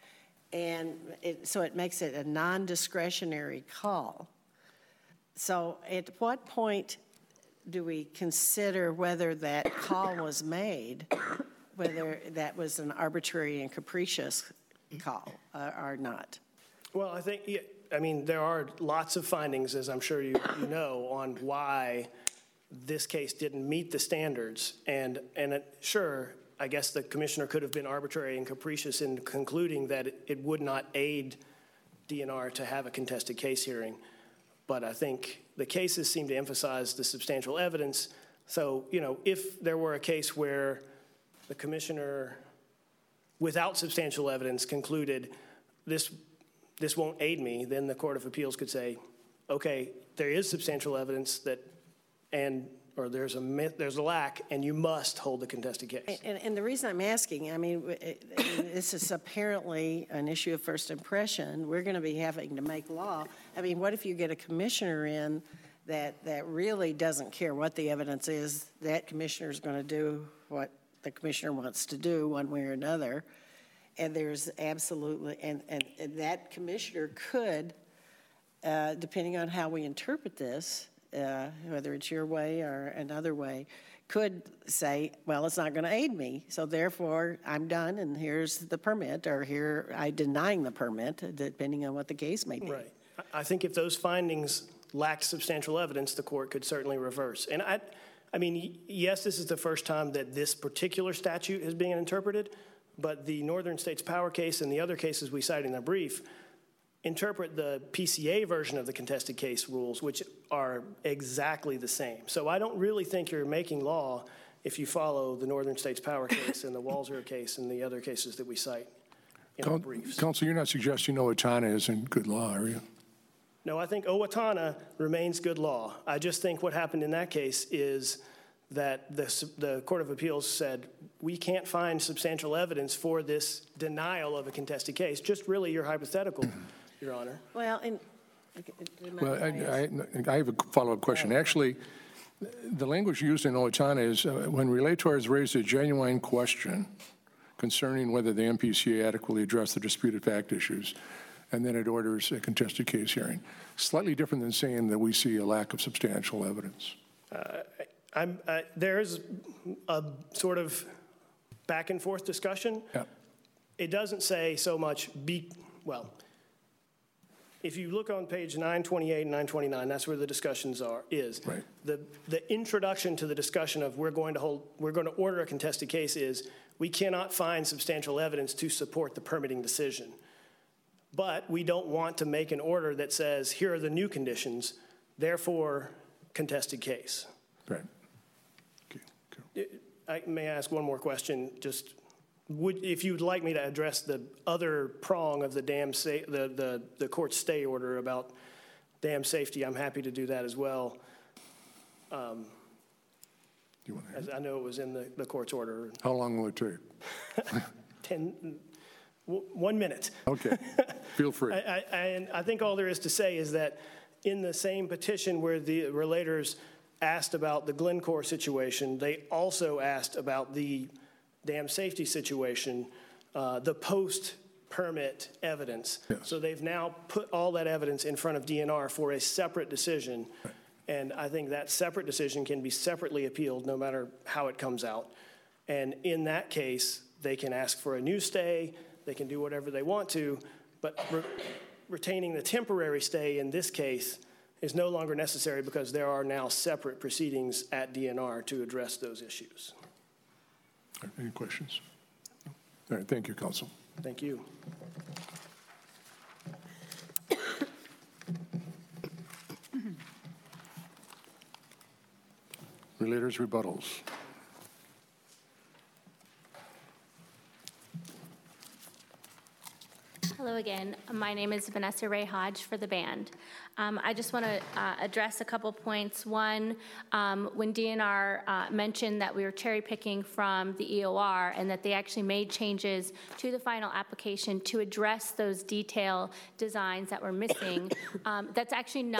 S4: And it, so it makes it a non-discretionary call. So at what point do we consider whether that call was made, whether that was an arbitrary and capricious call uh, or not?
S8: Well, I think, yeah, I mean, there are lots of findings, as I'm sure you, you know, on why this case didn't meet the standards. And, and it, sure, I guess the commissioner could have been arbitrary and capricious in concluding that it, it would not aid D N R to have a contested case hearing. But I think the cases seem to emphasize the substantial evidence. So, you know, if there were a case where the commissioner, without substantial evidence, concluded this, this won't aid me, then the Court of Appeals could say, okay, there is substantial evidence that, and or there's a myth, there's a lack, and you must hold the contested case.
S4: And, and the reason I'm asking, I mean, it, it, this is apparently an issue of first impression. We're going to be having to make law. I mean, what if you get a commissioner in that, that really doesn't care what the evidence is? That commissioner is going to do what the commissioner wants to do one way or another. And there's absolutely, and, and, and that commissioner could, uh, depending on how we interpret this, Uh, whether it's your way or another way, could say, well, it's not going to aid me, so therefore I'm done, and here's the permit, or here I'm denying the permit, depending on what the case may be.
S8: Right. I think if those findings lacked substantial evidence, the court could certainly reverse. And I, I mean, yes, this is the first time that this particular statute is being interpreted, but the Northern States Power case and the other cases we cite in the brief interpret the P C A version of the contested case rules, which are exactly the same. So I don't really think you're making law if you follow the Northern States Power case and the Walzer case and the other cases that we cite in our briefs.
S1: Counsel, you're not suggesting Owatonna isn't good law, are you?
S8: No, I think Owatonna remains good law. I just think what happened in that case is that the, the Court of Appeals said, we can't find substantial evidence for this denial of a contested case, just really your hypothetical, Your Honor.
S4: Well, and
S1: Well, I, I, I have a follow-up question. Actually, the language used in Owatonna is uh, when relators raise a genuine question concerning whether the M P C A adequately addressed the disputed fact issues, and then it orders a contested case hearing. Slightly different than saying that we see a lack of substantial evidence.
S8: Uh, I'm, uh, there's a sort of back and forth discussion.
S1: Yeah.
S8: It doesn't say so much, be, well, if you look on page nine twenty-eight and nine twenty-nine, that's where the discussions are, is.
S1: Right.
S8: The, the introduction to the discussion of we're going to hold, we're going to order a contested case is we cannot find substantial evidence to support the permitting decision. But we don't want to make an order that says, here are the new conditions, therefore contested case.
S1: Right. Okay. Cool.
S8: I may ask one more question, just would, if you'd like me to address the other prong of the dam sa- the, the, the court stay order about dam safety, I'm happy to do that as well. Um,
S1: You want to
S8: as I know it was in the, the court's order.
S1: How long will it take?
S8: Ten, w- one minute.
S1: Okay. Feel free.
S8: I, I, and I think all there is to say is that in the same petition where the relators asked about the Glencore situation, they also asked about the dam safety situation, uh, the post-permit evidence.
S1: Yes.
S8: So they've now put all that evidence in front of D N R for a separate decision.
S1: Right.
S8: And I think that separate decision can be separately appealed no matter how it comes out. And in that case, they can ask for a new stay, they can do whatever they want to, but re- retaining the temporary stay in this case is no longer necessary because there are now separate proceedings at D N R to address those issues.
S1: Any questions? All right. Thank you, Counsel.
S8: Thank you.
S1: Relators, rebuttals.
S2: Hello again. My name is Vanessa Ray Hodge for the band. Um, I just want to uh, address a couple points. One, um, when D N R uh, mentioned that we were cherry picking from the E O R and that they actually made changes to the final application to address those detail designs that were missing, um, that's actually not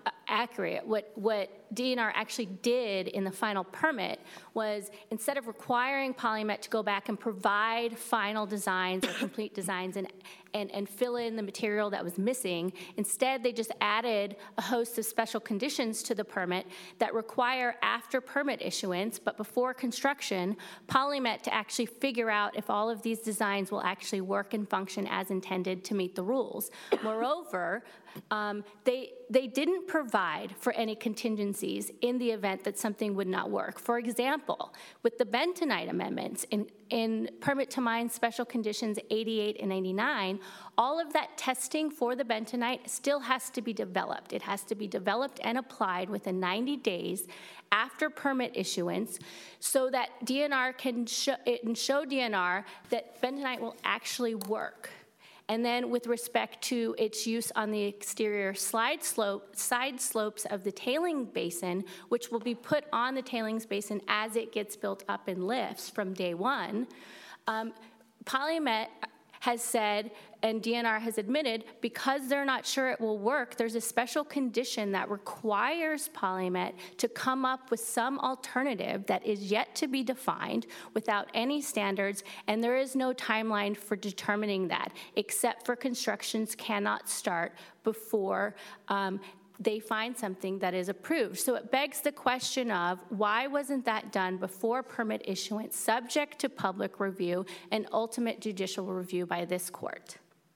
S2: accurate. What, what D N R actually did in the final permit was, instead of requiring Polymet to go back and provide final designs or complete designs and, and, and fill in the material that was missing, instead they just added a host of special conditions to the permit that require, after permit issuance, but before construction, Polymet to actually figure out if all of these designs will actually work and function as intended to meet the rules. Moreover, um, they, they didn't provide for any contingencies in the event that something would not work. For example, with the bentonite amendments in, in permit to mine special conditions eighty-eight and eighty-nine, all of that testing for the bentonite still has to be developed. It has to be developed and applied within ninety days after permit issuance so that D N R can show, it can show D N R that bentonite will actually work. And then with respect to its use on the exterior slide slope, side slopes of the tailing basin, which will be put on the tailings basin as it gets built up in lifts from day one, um, Polymet has said, and D N R has admitted, because they're not sure it will work, there's a special condition that requires Polymet to come up with some alternative that is yet to be defined without any standards, and there is no timeline for determining that, except for constructions cannot start before um, they find something that is approved. So it begs the question of, why wasn't that done before permit issuance, subject to public review and ultimate judicial review by this court?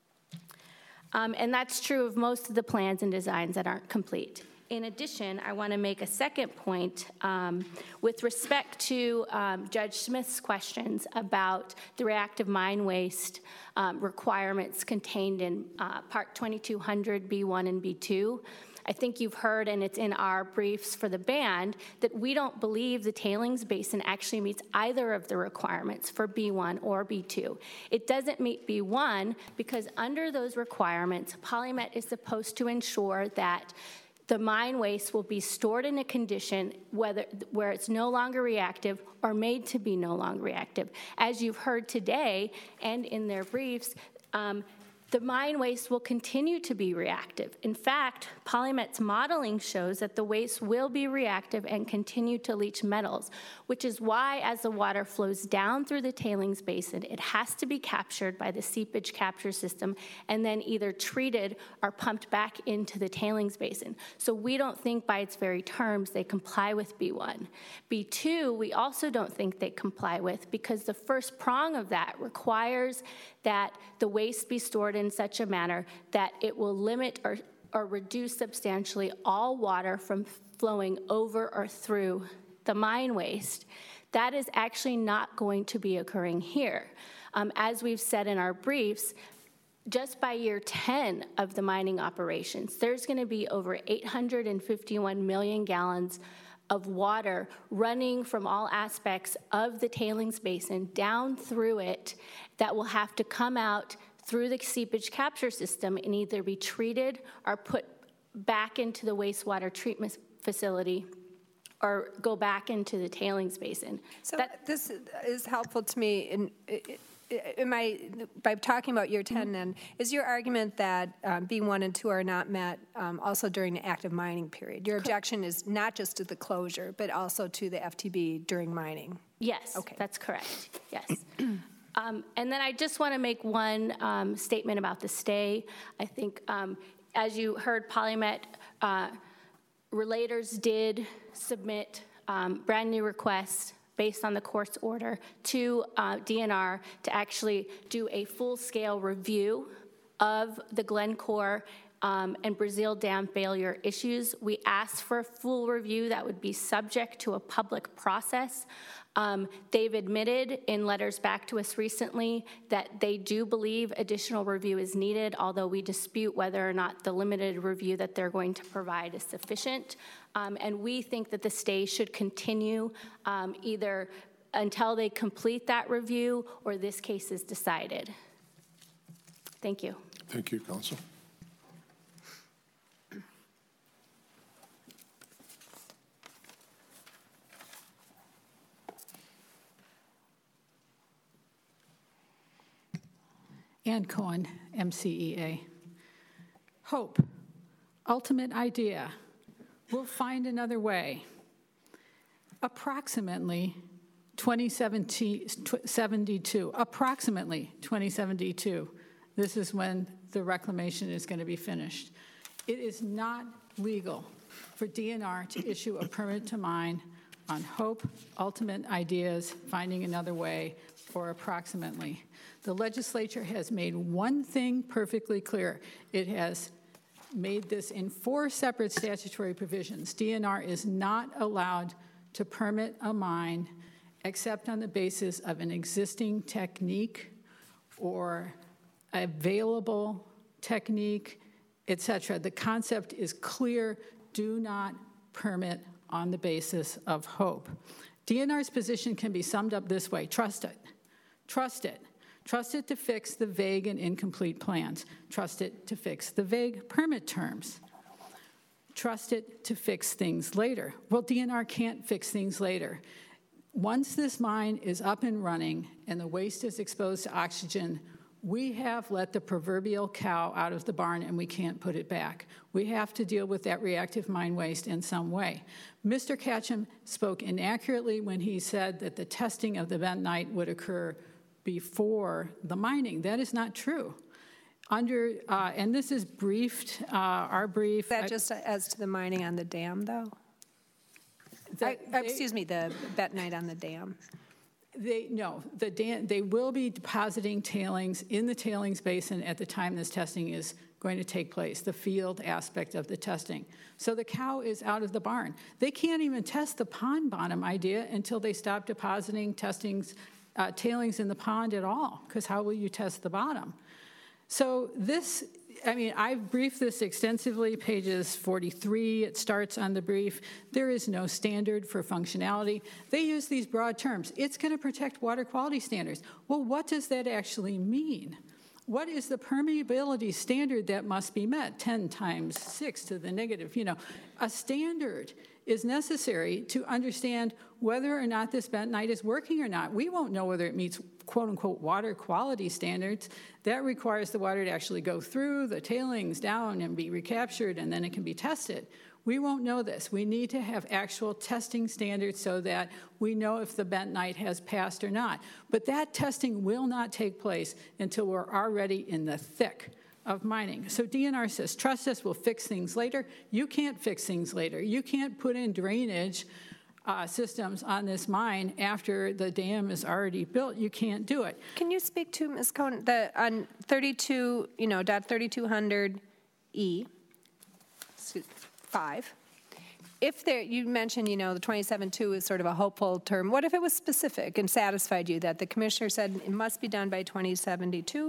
S2: Um, and that's true of most of the plans and designs that aren't complete. In addition, I want to make a second point um, with respect to um, Judge Smith's questions about the reactive mine waste um, requirements contained in uh, Part twenty-two hundred B one and B two. I think you've heard, and it's in our briefs for the band, that we don't believe the tailings basin actually meets either of the requirements for B one or B two. It doesn't meet B one because under those requirements, Polymet is supposed to ensure that the mine waste will be stored in a condition whether, where it's no longer reactive or made to be no longer reactive. As you've heard today and in their briefs, um, the mine waste will continue to be reactive. In fact, Polymet's modeling shows that the waste will be reactive and continue to leach metals, which is why as the water flows down through the tailings basin, it has to be captured by the seepage capture system and then either treated or pumped back into the tailings basin. So we don't think by its very terms they comply with B one. B two, we also don't think they comply with because the first prong of that requires that the waste be stored in such a manner that it will limit or, or reduce substantially all water from flowing over or through the mine waste. That is actually not going to be occurring here. Um, as we've said in our briefs, just by year ten of the mining operations, there's going to be over eight hundred fifty-one million gallons of water running from all aspects of the tailings basin down through it that will have to come out through the seepage capture system and either be treated or put back into the wastewater treatment facility or go back into the tailings basin.
S3: So
S2: that,
S3: this is helpful to me. In, am I, by talking about year ten, mm-hmm. then, is your argument that um, B one and two are not met um, also during the active mining period? Your objection is not just to the closure, but also to the F T B during mining?
S2: Yes,
S3: okay.
S2: That's correct, yes. um, and then I just want to make one um, statement about the stay. I think, um, as you heard, Polymet uh, relators did submit um, brand new requests based on the court's order to uh, D N R to actually do a full-scale review of the Glencore um, and Brazil Dam failure issues. We asked for a full review that would be subject to a public process. Um, they've admitted in letters back to us recently that they do believe additional review is needed, although we dispute whether or not the limited review that they're going to provide is sufficient. Um, and we think that the stay should continue um, either until they complete that review or this case is decided. Thank you.
S1: Thank you, Counsel.
S5: Ann Cohen, M C E A. Hope, ultimate idea, we'll find another way. Approximately twenty seventy-two, approximately twenty seventy-two, this is when the reclamation is going to be finished. It is not legal for D N R to issue a permit to mine on hope, ultimate ideas, finding another way, or approximately. The legislature has made one thing perfectly clear. It has made this in four separate statutory provisions. D N R is not allowed to permit a mine except on the basis of an existing technique or available technique, et cetera. The concept is clear. Do not permit on the basis of hope. D N R's position can be summed up this way. Trust it. Trust it. Trust it to fix the vague and incomplete plans. Trust it to fix the vague permit terms. Trust it to fix things later. Well, D N R can't fix things later. Once this mine is up and running and the waste is exposed to oxygen, we have let the proverbial cow out of the barn and we can't put it back. We have to deal with that reactive mine waste in some way. Mister Catcham spoke inaccurately when he said that the testing of the bentonite would occur before the mining. That is not true. Under, uh, and this is briefed, uh, our brief.
S3: Is that just as to the mining on the dam, though?
S5: That
S3: I,
S5: they,
S3: excuse me, the bentonite on the dam.
S5: They, no, the dam, they will be depositing tailings in the tailings basin at the time this testing is going to take place, the field aspect of the testing. So the cow is out of the barn. They can't even test the pond bottom idea until they stop depositing testings, uh, tailings in the pond at all, because how will you test the bottom? So this, I mean, I've briefed this extensively, pages forty-three, it starts on the brief. There is no standard for functionality. They use these broad terms. It's going to protect water quality standards. Well, what does that actually mean? What is the permeability standard that must be met? ten times six to the negative, you know. A standard is necessary to understand whether or not this bentonite is working or not. We won't know whether it meets quote-unquote water quality standards. That requires the water to actually go through the tailings down and be recaptured, and then it can be tested. We won't know this. We need to have actual testing standards so that we know if the bentonite has passed or not. But that testing will not take place until we're already in the thick of mining. So D N R says, trust us, we'll fix things later. You can't fix things later. You can't put in drainage uh, systems on this mine after the dam is already built. You can't do it.
S3: Can you speak to, Miz Cohen, the, on thirty-two, you know, dot thirty-two hundred E, five, if there, you mentioned, you know, the twenty-seven two is sort of a hopeful term. What if it was specific and satisfied you that the commissioner said it must be done by twenty seventy-two?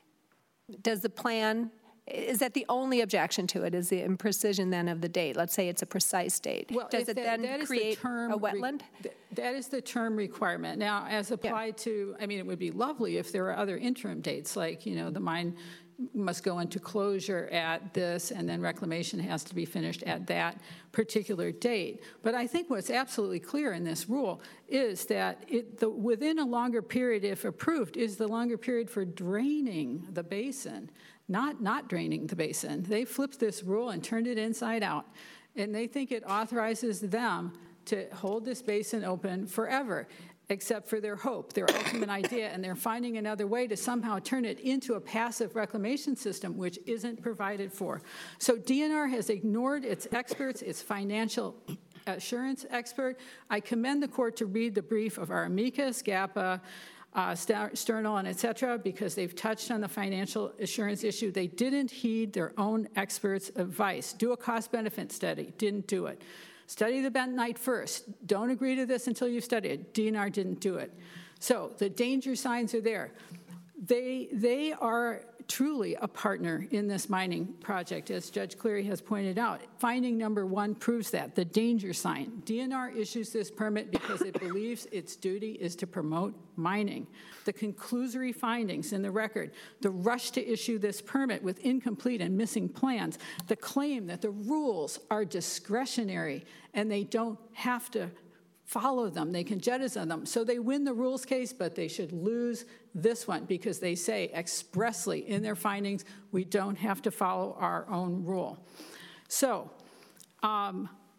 S3: Does the plan, is that the only objection to it, is the imprecision then of the date? Let's say it's a precise date.
S5: Well,
S3: Does it
S5: that,
S3: then
S5: that
S3: create
S5: the term
S3: a wetland?
S5: Re, that is the term requirement. Now, as applied yeah. to, I mean, it would be lovely if there were other interim dates, like, you know, the mine must go into closure at this, and then reclamation has to be finished at that particular date. But I think what's absolutely clear in this rule is that it, the, within a longer period, if approved, is the longer period for draining the basin, not not draining the basin. They flipped this rule and turned it inside out, and they think it authorizes them to hold this basin open forever, except for their hope, their ultimate idea, and they're finding another way to somehow turn it into a passive reclamation system, which isn't provided for. So D N R has ignored its experts, its financial assurance expert. I commend the court to read the brief of our amicus, GAPA, uh, Sternal, and et cetera, because they've touched on the financial assurance issue. They didn't heed their own experts' advice. Do a cost-benefit study. Didn't do it. Study the bentonite first. Don't agree to this until you've studied it. D N R didn't do it. So the danger signs are there. They, they are truly a partner in this mining project, as Judge Cleary has pointed out. Finding number one proves that, the danger sign. D N R issues this permit because it believes its duty is to promote mining. The conclusory findings in the record, the rush to issue this permit with incomplete and missing plans, the claim that the rules are discretionary and they don't have to follow them, they can jettison them. So they win the rules case, but they should lose this one because they say expressly in their findings, we don't have to follow our own rule. So um,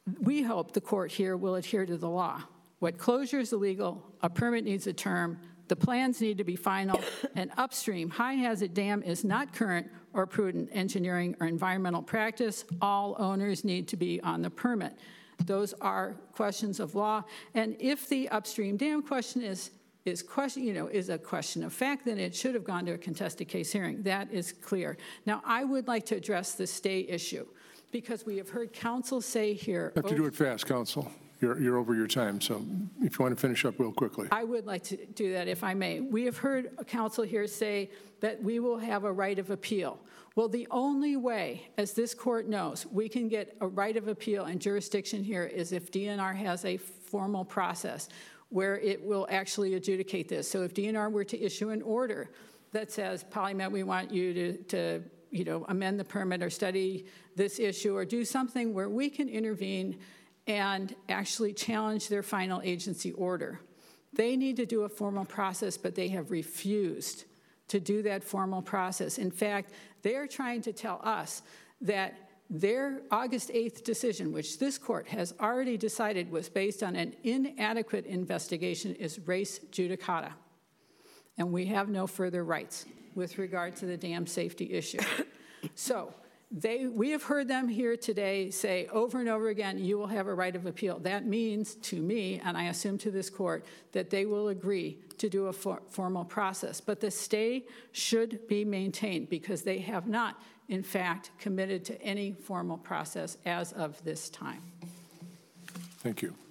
S5: we hope the court here will adhere to the law. What closure is illegal, a permit needs a term, the plans need to be final, and upstream, high-hazard dam is not current or prudent engineering or environmental practice. All owners need to be on the permit. Those are questions of law, and if the upstream dam question is is question, you know, is a question of fact, then it should have gone to a contested case hearing. That is clear. Now, I would like to address the stay issue, because we have heard counsel say here.
S1: You have to do it fast, counsel. You're, you're over your time, so if you want to finish up real quickly.
S5: I would like to do that, if I may. We have heard counsel here say that we will have a right of appeal. Well, the only way, as this court knows, we can get a right of appeal and jurisdiction here is if D N R has a formal process where it will actually adjudicate this. So if D N R were to issue an order that says, PolyMet, we want you to, to you know, amend the permit or study this issue or do something where we can intervene and actually challenge their final agency order. They need to do a formal process, but they have refused to do that formal process. In fact, they are trying to tell us that their August eighth decision, which this court has already decided was based on an inadequate investigation, is res judicata. And we have no further rights with regard to the dam safety issue. So they, we have heard them here today say over and over again, you will have a right of appeal. That means to me, and I assume to this court, that they will agree to do a for, formal process. But the stay should be maintained because they have not, in fact, committed to any formal process as of this time.
S1: Thank you.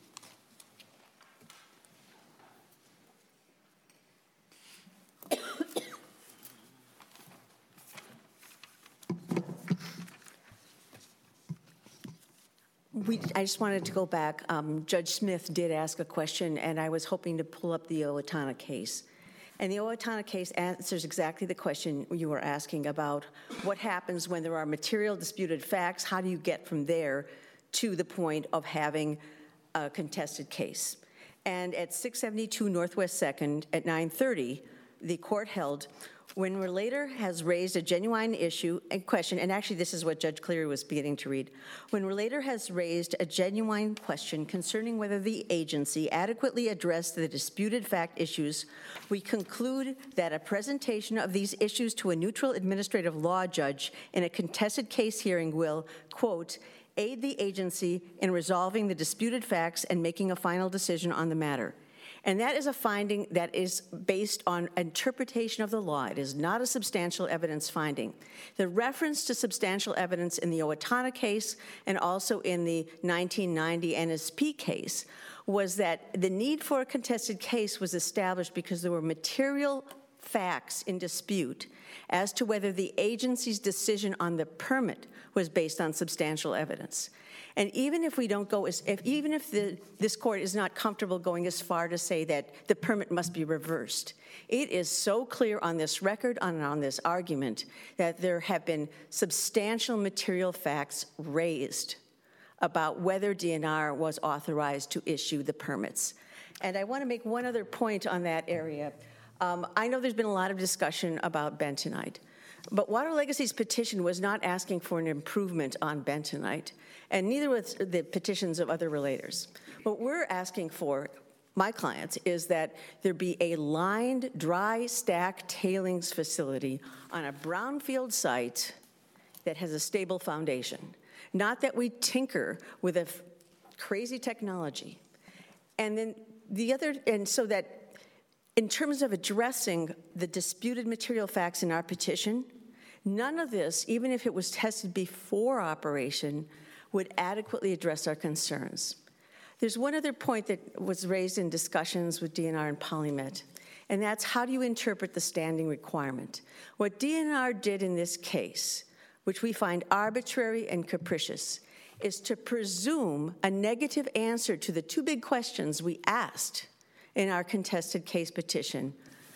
S6: We, I just wanted to go back. Um, Judge Smith did ask a question, and I was hoping to pull up the Owatonna case. And the Owatonna case answers exactly the question you were asking about what happens when there are material disputed facts. How do you get from there to the point of having a contested case? And at six seventy-two Northwest second at nine thirty, the court held, when relator has raised a genuine issue and question, and actually this is what Judge Cleary was beginning to read, when relator has raised a genuine question concerning whether the agency adequately addressed the disputed fact issues, we conclude that a presentation of these issues to a neutral administrative law judge in a contested case hearing will, quote, aid the agency in resolving the disputed facts and making a final decision on the matter. And that is a finding that is based on interpretation of the law. It is not a substantial evidence finding. The reference to substantial evidence in the Owatonna case and also in the nineteen ninety N S P case was that the need for a contested case was established because there were material facts in dispute as to whether the agency's decision on the permit was based on substantial evidence. And even if we don't go, as, if, even if the, this court is not comfortable going as far to say that the permit must be reversed, it is so clear on this record, on, on this argument, that there have been substantial material facts raised about whether D N R was authorized to issue the permits. And I want to make one other point on that area. Um, I know there's been a lot of discussion about bentonite. But Water Legacy's petition was not asking for an improvement on bentonite, and neither was the petitions of other relators. What we're asking for, my clients, is that there be a lined dry stack tailings facility on a brownfield site that has a stable foundation. Not that we tinker with a f- crazy technology. And then the other, and so that in terms of addressing the disputed material facts in our petition, none of this, even if it was tested before operation, would adequately address our concerns. There's one other point that was raised in discussions with D N R and PolyMet, and that's how do you interpret the standing requirement? What D N R did in this case, which we find arbitrary and capricious, is to presume a negative answer to the two big questions we asked in our contested case petition.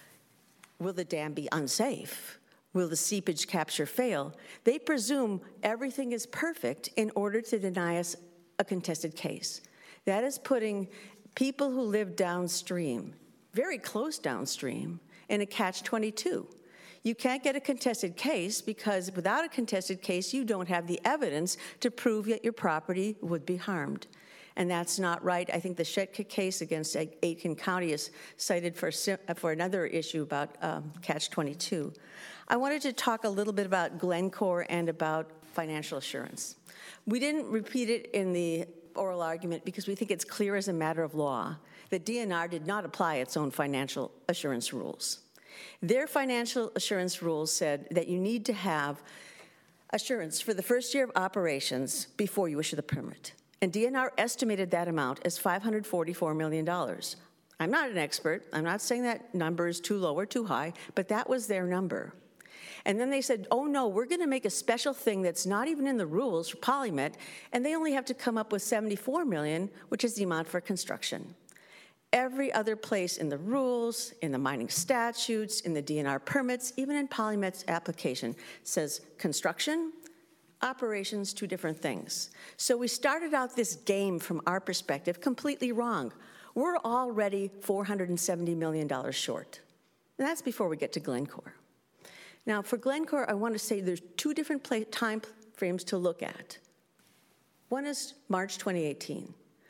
S6: Will the dam be unsafe? Will the seepage capture fail? They presume everything is perfect in order to deny us a contested case. That is putting people who live downstream, very close downstream, in a catch twenty-two. You can't get a contested case because without a contested case, you don't have the evidence to prove that your property would be harmed. And that's not right. I think the Shetka case against Aitkin County is cited for, for another issue about um, catch twenty-two. I wanted to talk a little bit about Glencore and about financial assurance. We didn't repeat it in the oral argument because we think it's clear as a matter of law that D N R did not apply its own financial assurance rules. Their financial assurance rules said that you need to have assurance for the first year of operations before you issue the permit. And D N R estimated that amount as five hundred forty-four million dollars. I'm not an expert. I'm not saying that number is too low or too high, but that was their number. And then they said, oh no, we're going to make a special thing that's not even in the rules for PolyMet, and they only have to come up with seventy-four million dollars, which is the amount for construction. Every other place in the rules, in the mining statutes, in the D N R permits, even in PolyMet's application, says construction, operations, two different things. So we started out this game from our perspective completely wrong. We're already four hundred seventy million dollars short. And that's before we get to Glencore. Now, for Glencore, I want to say there's two different play, time frames to look at. One is March twenty eighteen.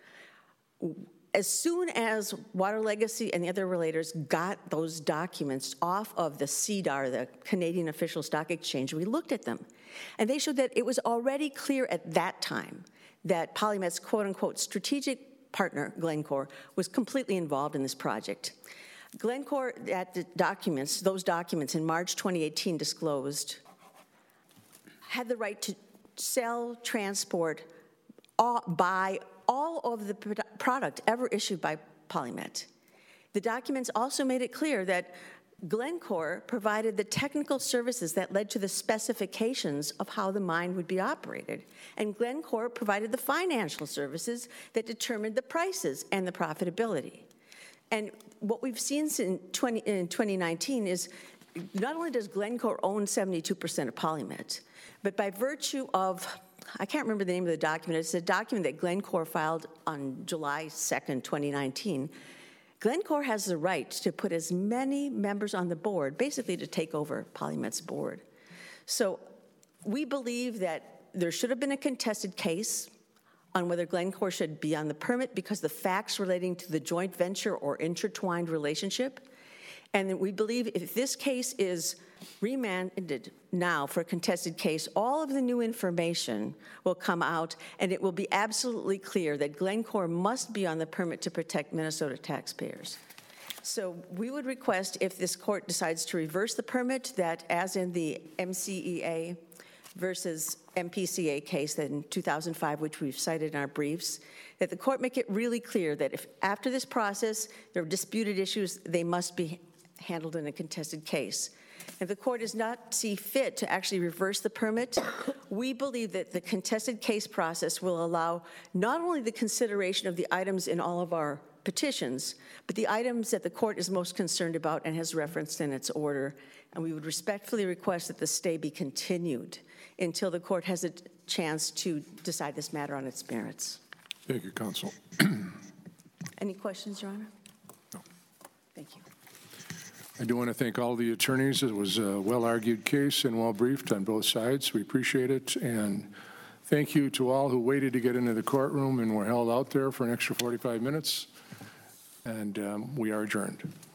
S6: As soon as Water Legacy and the other relators got those documents off of the C D A R, the Canadian Official Stock Exchange, we looked at them. And they showed that it was already clear at that time that PolyMet's quote-unquote strategic partner, Glencore, was completely involved in this project. Glencore, at the documents, those documents in March twenty eighteen disclosed, had the right to sell, transport, all, buy all of the product ever issued by PolyMet. The documents also made it clear that Glencore provided the technical services that led to the specifications of how the mine would be operated. And Glencore provided the financial services that determined the prices and the profitability. And what we've seen in, twenty, in twenty nineteen is not only does Glencore own seventy-two percent of PolyMet, but by virtue of, I can't remember the name of the document, it's a document that Glencore filed on July second, twenty nineteen. Glencore has the right to put as many members on the board, basically to take over PolyMet's board. So we believe that there should have been a contested case on whether Glencore should be on the permit because the facts relating to the joint venture or intertwined relationship. And we believe if this case is remanded now for a contested case, all of the new information will come out and it will be absolutely clear that Glencore must be on the permit to protect Minnesota taxpayers. So we would request, if this court decides to reverse the permit, that as in the M C E A versus M P C A case that in two thousand five, which we've cited in our briefs, that the court make it really clear that if after this process there are disputed issues, they must be handled in a contested case. If the court does not see fit to actually reverse the permit, we believe that the contested case process will allow not only the consideration of the items in all of our petitions, but the items that the court is most concerned about and has referenced in its order. And we would respectfully request that the stay be continued until the court has a chance to decide this matter on its merits.
S1: Thank you, counsel.
S6: Any questions, Your Honor?
S1: No.
S6: Thank you.
S1: I do want to thank all the attorneys. It was a well-argued case and well-briefed on both sides. We appreciate it. And thank you to all who waited to get into the courtroom and were held out there for an extra forty-five minutes. And um, we are adjourned.